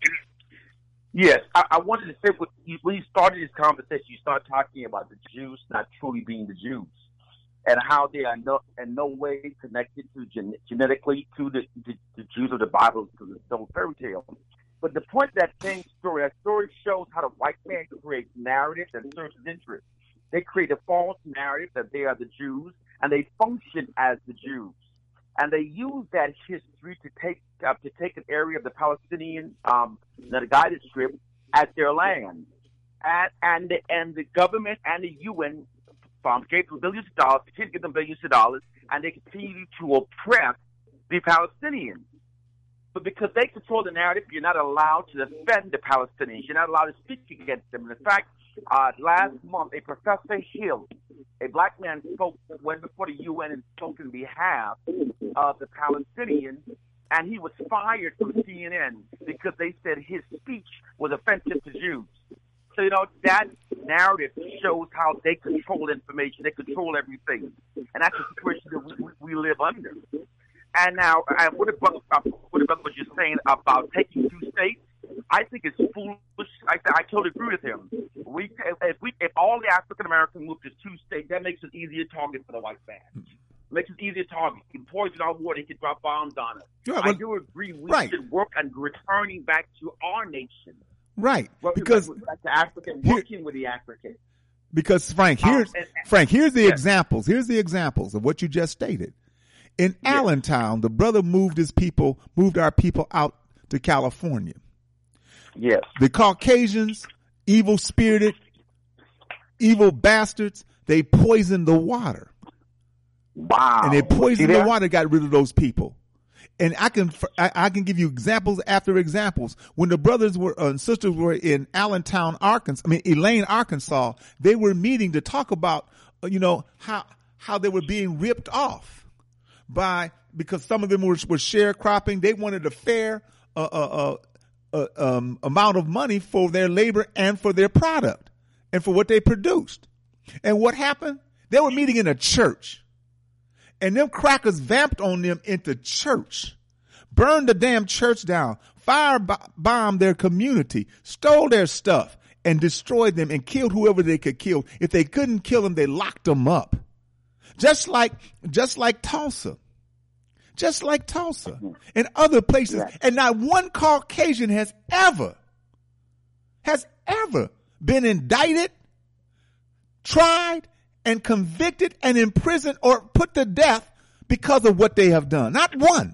Yes, I, I wanted to say when you, when you started this conversation, you started talking about the Jews not truly being the Jews, and how they are no, in no way connected to gen, genetically to the, the, the Jews of the Bible, because it's still a fairy tale. But the point of that same story, that story shows how the white man creates narratives and serves his interests. They create a false narrative that they are the Jews, and they function as the Jews. And they use that history to take uh, to take an area of the Palestinian, um, the Gaza Strip, as their land. And and the, and the government and the U N um, gave them billions of dollars, continue to give them billions of dollars, and they continue to oppress the Palestinians. But because they control the narrative, you're not allowed to defend the Palestinians. You're not allowed to speak against them. And in fact, uh, last month, a Professor Hill, a black man, spoke, went before the U N and spoke in behalf of the Palestinians, and he was fired from C N N because they said his speech was offensive to Jews. So, you know, that narrative shows how they control information. They control everything. And that's the situation that we, we live under. And now, I, what, the brother, what the brother was just saying about taking two states, I think it's foolish. I, I totally agree with him. We, if, we, if all the African Americans move to two states, that makes it easier target for the white man. Makes it easier target. He can poison our water. He can drop bombs on us. Yeah, I do agree. We right. should work on returning back to our nation. Right, well, because back to African, working here, with the African. Because Frank, here's um, and, and, Frank. Here's the yes. examples. Here's the examples of what you just stated. In yes. Allentown, the brother moved his people, moved our people out to California. Yes, the Caucasians, evil spirited, evil bastards. They poisoned the water. Wow, and they poisoned the water. Got rid of those people. And I can I, I can give you examples after examples. When the brothers were uh, and sisters were in Allentown, Arkansas, I mean Elaine, Arkansas, they were meeting to talk about uh, you know how how they were being ripped off by because some of them were, were sharecropping. They wanted a fair uh, uh, uh, uh, um, amount of money for their labor and for their product and for what they produced. And what happened? They were meeting in a church. And them crackers vamped on them into church, burned the damn church down, firebombed their community, stole their stuff, and destroyed them and killed whoever they could kill. If they couldn't kill them, they locked them up. Just like, just like Tulsa. Just like Tulsa and other places. And not one Caucasian has ever, has ever been indicted, tried, and convicted and imprisoned or put to death because of what they have done. Not one.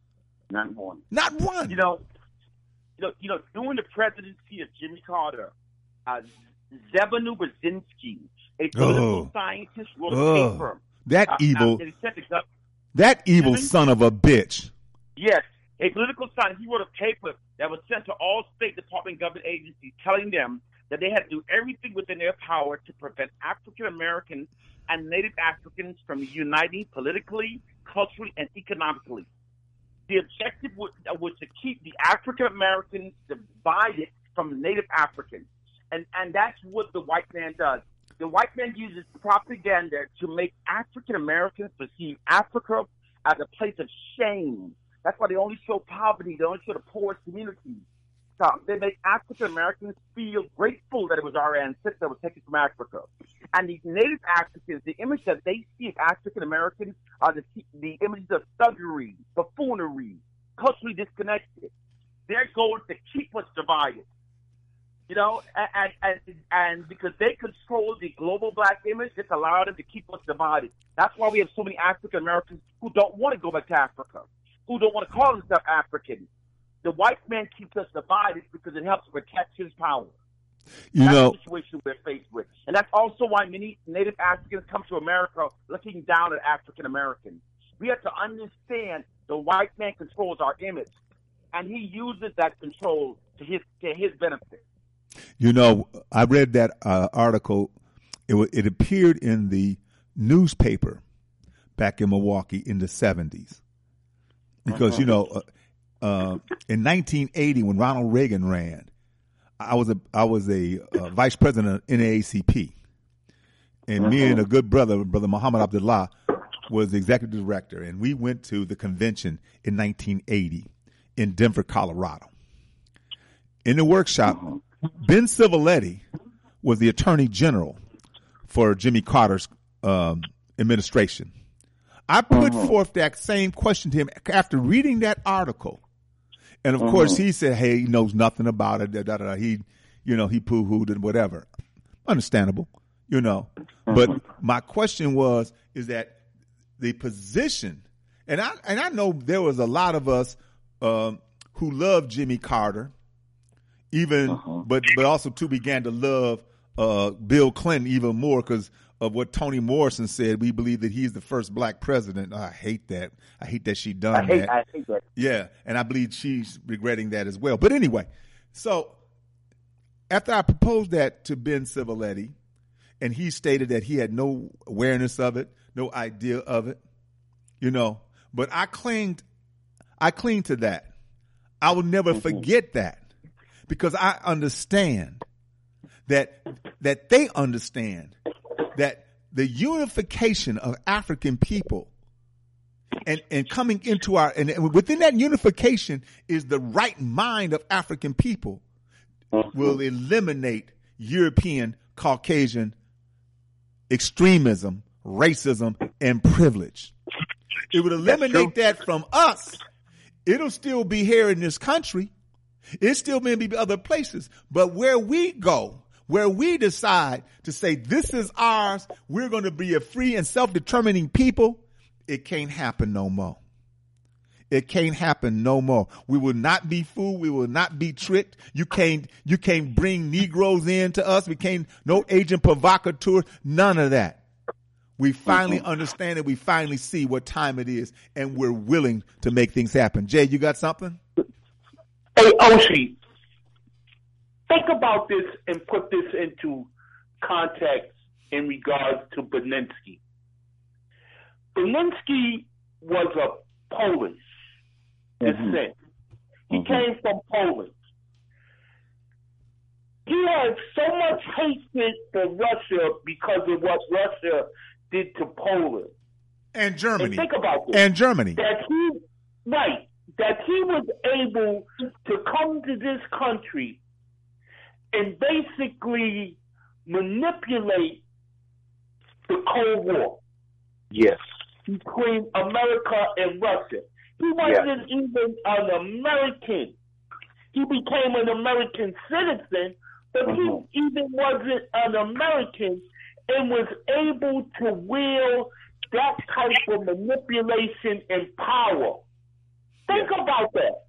Not one. Not one. You know, you know, you know during the presidency of Jimmy Carter, uh, Zebanu Brzezinski, a political oh. scientist, wrote oh. a paper. That uh, evil, uh, that evil son of a bitch. Yes, a political scientist. He wrote a paper that was sent to all State Department government agencies telling them that they had to do everything within their power to prevent African Americans and Native Africans from uniting politically, culturally, and economically. The objective was, was to keep the African Americans divided from Native Africans. And, and that's what the white man does. The white man uses propaganda to make African Americans perceive Africa as a place of shame. That's why they only show poverty. They only show the poorest communities. They make African Americans feel grateful that it was our ancestors that was taken from Africa. And these Native Africans, the image that they see of African Americans are the, the images of thuggery, buffoonery, culturally disconnected. Their goal is to keep us divided. You know, and, and, and because they control the global black image, it's allowed them to keep us divided. That's why we have so many African Americans who don't want to go back to Africa, who don't want to call themselves African. The white man keeps us divided because it helps protect his power. You that's know, the situation we're faced with. And that's also why many Native Africans come to America looking down at African Americans. We have to understand the white man controls our image, and he uses that control to his to his benefit. You know, I read that uh, article. It, w- it appeared in the newspaper back in Milwaukee in the seventies. Because, uh-huh. you know, uh, uh, in nineteen eighty, when Ronald Reagan ran, I was a I was a uh, vice president of N double A C P. And uh-huh. me and a good brother, Brother Muhammad Abdullah, was the executive director. And we went to the convention in nineteen eighty in Denver, Colorado. In the workshop, uh-huh. Ben Civiletti was the attorney general for Jimmy Carter's um, administration. I put uh-huh. forth that same question to him after reading that article. And of uh-huh. course he said, hey, he knows nothing about it. Da, da, da. He, you know, he poo-hooed and whatever. Understandable, you know. Uh-huh. But my question was, is that the position, and I, and I know there was a lot of us um, who loved Jimmy Carter, even, uh-huh. but, but also too began to love uh, Bill Clinton even more because of what Toni Morrison said. We believe that he's the first black president. Oh, I hate that. I hate that she done I hate, that. I hate that. Yeah, and I believe she's regretting that as well. But anyway, so after I proposed that to Ben Civiletti, and he stated that he had no awareness of it, no idea of it, you know, but I claimed, I cling to that. I will never mm-hmm. forget that because I understand that that they understand that the unification of African people and, and coming into our, and within that unification is the right mind of African people will eliminate European, Caucasian extremism, racism, and privilege. It would eliminate that from us. It'll still be here in this country. It still may be other places, but where we go, where we decide to say this is ours, we're going to be a free and self-determining people, it can't happen no more. It can't happen no more. We will not be fooled. We will not be tricked. You can't, you can't bring Negroes in to us. We can't, no agent provocateur, none of that. We finally understand it. We finally see what time it is, and we're willing to make things happen. Jay, you got something? Hey, Oshi, think about this and put this into context in regards to Beninsky. Beninsky was a Polish Mm-hmm. descent. He Mm-hmm. came from Poland. He had so much hatred for Russia because of what Russia did to Poland. And Germany. And think about this. And Germany. That he, right, that he was able to come to this country and basically manipulate the Cold War. Yes. Between America and Russia. He wasn't yes. even an American. He became an American citizen, but mm-hmm. he even wasn't an American and was able to wield that type of manipulation and power. Think yes. about that.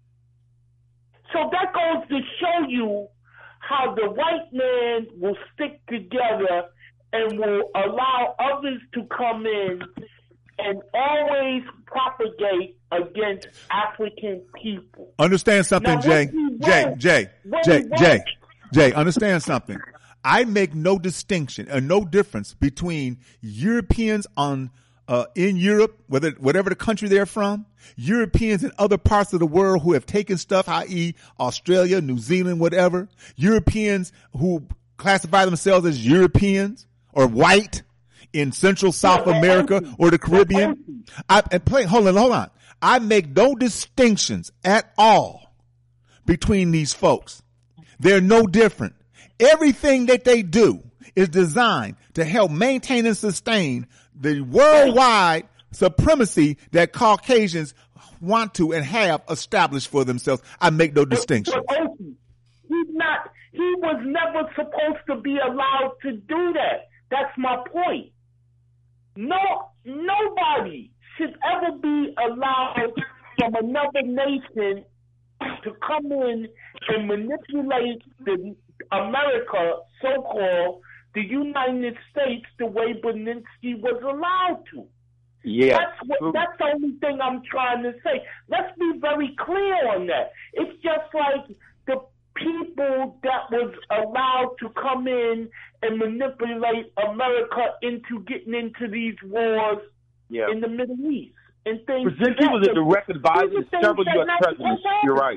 So that goes to show you how the white man will stick together and will allow others to come in and always propagate against African people. Understand something, now, Jay. Jay, wrote, Jay, Jay, Jay, Jay, understand something. I make no distinction or no difference between Europeans on uh, in Europe, whether whatever the country they're from, Europeans in other parts of the world who have taken stuff, that is. Australia, New Zealand, whatever, Europeans who classify themselves as Europeans or white in Central South yeah, America or the Caribbean. I, and play, hold on, hold on. I make no distinctions at all between these folks. They're no different. Everything that they do is designed to help maintain and sustain the worldwide supremacy that Caucasians want to and have established for themselves. I make no distinction. He's not, he was never supposed to be allowed to do that. That's my point. No, nobody should ever be allowed from another nation to come in and manipulate the America, so-called the United States, the way Beninsky was allowed to. Yeah, that's what, that's the only thing I'm trying to say. Let's be very clear on that. It's just like the people that was allowed to come in and manipulate America into getting into these wars yeah. in the Middle East and things. Brzezinski was a direct advisor to several U S presidents. You're right.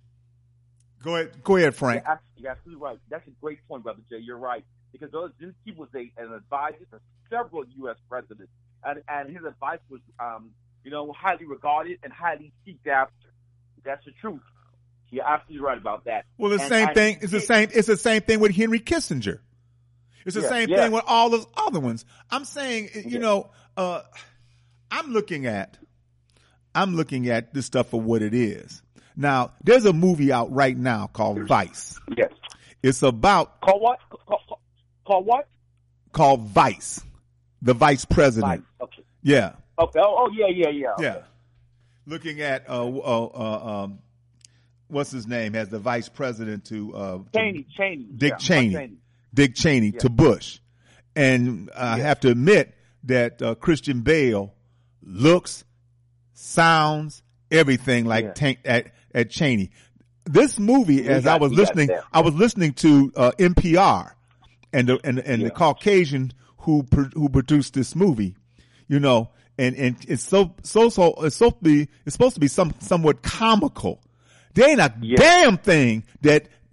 Go ahead, go ahead, Frank. You're absolutely, you're absolutely right. That's a great point, Brother Jay. You're right, because Brzezinski was a, an advisor to several U S presidents, and, and his advice was, um, you know, highly regarded and highly sought after. That's the truth. You're absolutely right about that. Well, the and, same and, thing. It's the same. It's the same thing with Henry Kissinger. It's the yeah, same yeah. thing with all those other ones. I'm saying, you yeah. know, uh, I'm looking at, I'm looking at this stuff for what it is. Now, there's a movie out right now called Vice. Yes. It's about called what? Call, call, called what? Called Vice. The vice president. Vice. Okay. Yeah. Okay. Oh, oh yeah, yeah, yeah. Okay. Yeah. Looking at uh, uh, uh, um, what's his name as the vice president to uh, Cheney. Cheney. Dick yeah, Cheney. Cheney. Dick Cheney yeah. to Bush, and I yeah. have to admit that uh, Christian Bale looks, sounds, everything like yeah. tank, at at Cheney. This movie, we as got, I was listening, I was listening to uh, N P R and the and, and yeah. the Caucasian who who produced this movie, you know, and, and it's so so so it's supposed to be it's supposed to be some somewhat comical. There ain't a yeah. damn thing that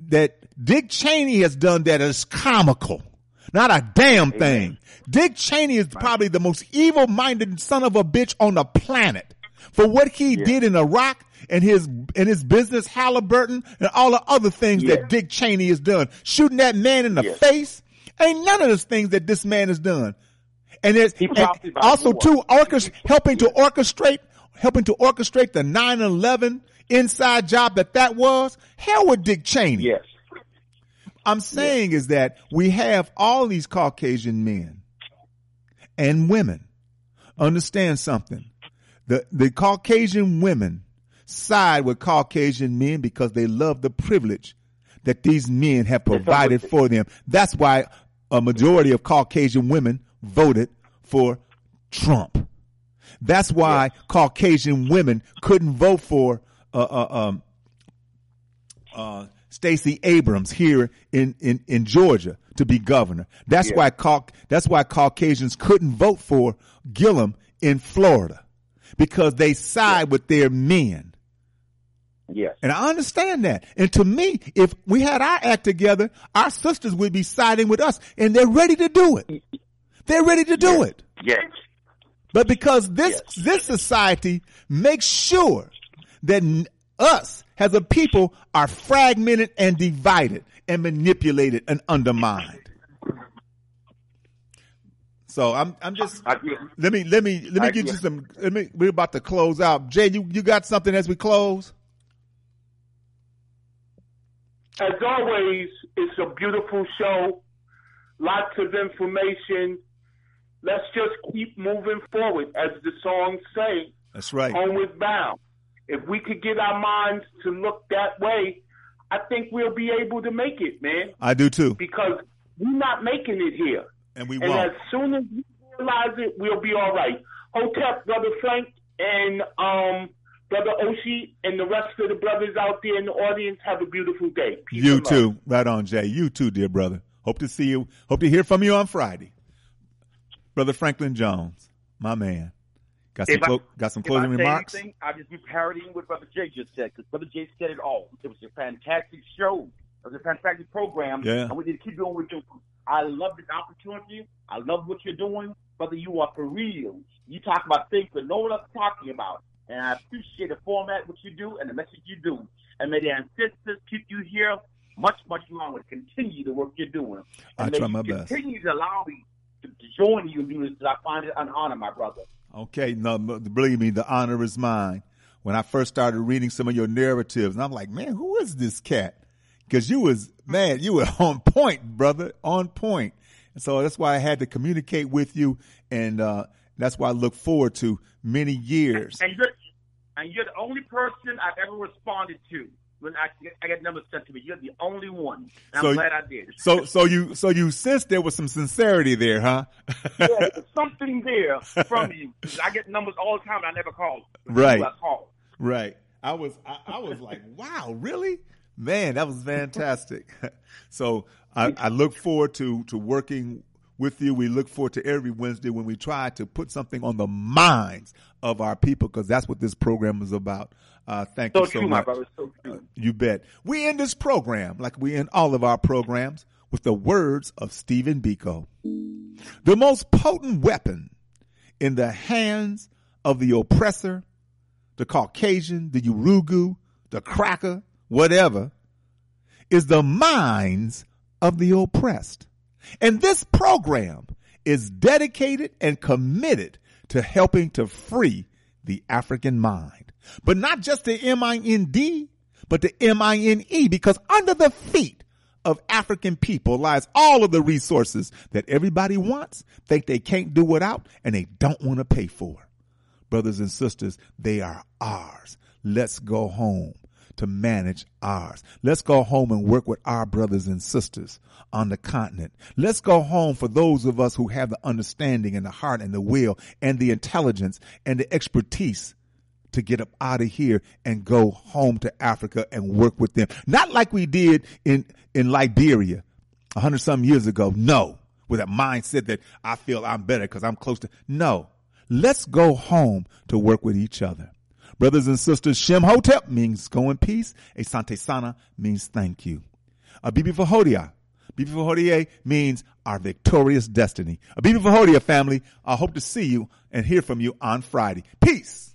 that Dick Cheney has done that is comical. Not a damn Amen. thing. Dick Cheney is probably the most evil-minded son of a bitch on the planet for what he yeah. did in Iraq and his and his business Halliburton and all the other things yeah. that Dick Cheney has done. Shooting that man in the yeah. face. Ain't none of those things that this man has done. And it's and also too orchest- helping to orchestrate helping to orchestrate the nine eleven inside job that that was. Hell with Dick Cheney. Yes. I'm saying yes. is that we have all these Caucasian men and women. Understand something. The the Caucasian women side with Caucasian men because they love the privilege that these men have provided for them. That's why a majority of Caucasian women voted for Trump. That's why yes. Caucasian women couldn't vote for uh, uh, um, uh, Stacey Abrams here in, in, in Georgia to be governor. That's yes. why Cau- that's why Caucasians couldn't vote for Gillum in Florida because they side yes. with their men. Yes. And I understand that. And to me, if we had our act together, our sisters would be siding with us, and they're ready to do it. They're ready to do yes. it. Yes. But because this yes. this society makes sure that us as a people are fragmented and divided and manipulated and undermined. So I'm I'm just let me let me let me get you some let me we're about to close out. Jay, you, you got something as we close? As always, it's a beautiful show. Lots of information. Let's just keep moving forward, as the songs say. That's right. Homeward bound. If we could get our minds to look that way, I think we'll be able to make it, man. I do too. Because we're not making it here. And we and won't. And as soon as we realize it, we'll be all right. Hotep, Brother Frank, and um, Brother Oshi, and the rest of the brothers out there in the audience, have a beautiful day. Peace you and too. love. Right on, Jay. You too, dear brother. Hope to see you. Hope to hear from you on Friday. Brother Franklin Jones, my man. Got some, If I- clo- got some if closing I say remarks? anything, I'll just be parodying what Brother Jay just said, because Brother Jay said it all. It was a fantastic show. It was a fantastic program. Yeah. And we need to keep doing what we're doing. I love this opportunity. I love what you're doing. Brother, you are for real. You talk about things that no one else is talking about. And I appreciate the format, what you do, and the message you do. And may the ancestors keep you here much, much longer. Continue the work you're doing. And I may try you my best. Continue to allow me to, to join you and do this, because I find it an honor, my brother. Okay, no, believe me, the honor is mine. When I first started reading some of your narratives, and I'm like, man, who is this cat? Because you was, man, you were on point, brother, on point. And so that's why I had to communicate with you, and uh, that's why I look forward to many years. And you're, and you're the only person I've ever responded to when I, I get numbers sent to me. You're the only one. And so, I'm glad I did. So, so you, so you sensed there was some sincerity there, huh? Yeah, there's something there from you. I get numbers all the time, and I never call. Right. I call. Right. I was, I, I was like, wow, really? Man, that was fantastic. So I, I look forward to, to working with you. We look forward to every Wednesday when we try to put something on the minds of our people, because that's what this program is about. Uh, thank so you so true, much. My brother. So true. Uh, you bet. We end this program, like we end all of our programs, with the words of Stephen Biko. The most potent weapon in the hands of the oppressor, the Caucasian, the Urugu, the cracker, whatever, is the minds of the oppressed. And this program is dedicated and committed to helping to free the African mind. But not just the M I N D, but the M I N E, because under the feet of African people lies all of the resources that everybody wants, think they can't do without, and they don't want to pay for. Brothers and sisters, they are ours. Let's go home to manage ours. Let's go home and work with our brothers and sisters on the continent. Let's go home for those of us who have the understanding and the heart and the will and the intelligence and the expertise to get up out of here and go home to Africa and work with them. Not like we did in, in Liberia a hundred some years ago. No, with a mindset that I feel I'm better because I'm close to. No, let's go home to work with each other. Brothers and sisters, Shem Hotep means go in peace. Asante Sana means thank you. A Bibi Fahodia. Bibi Fahodia means our victorious destiny. A Bibi Fahodia family, I hope to see you and hear from you on Friday. Peace.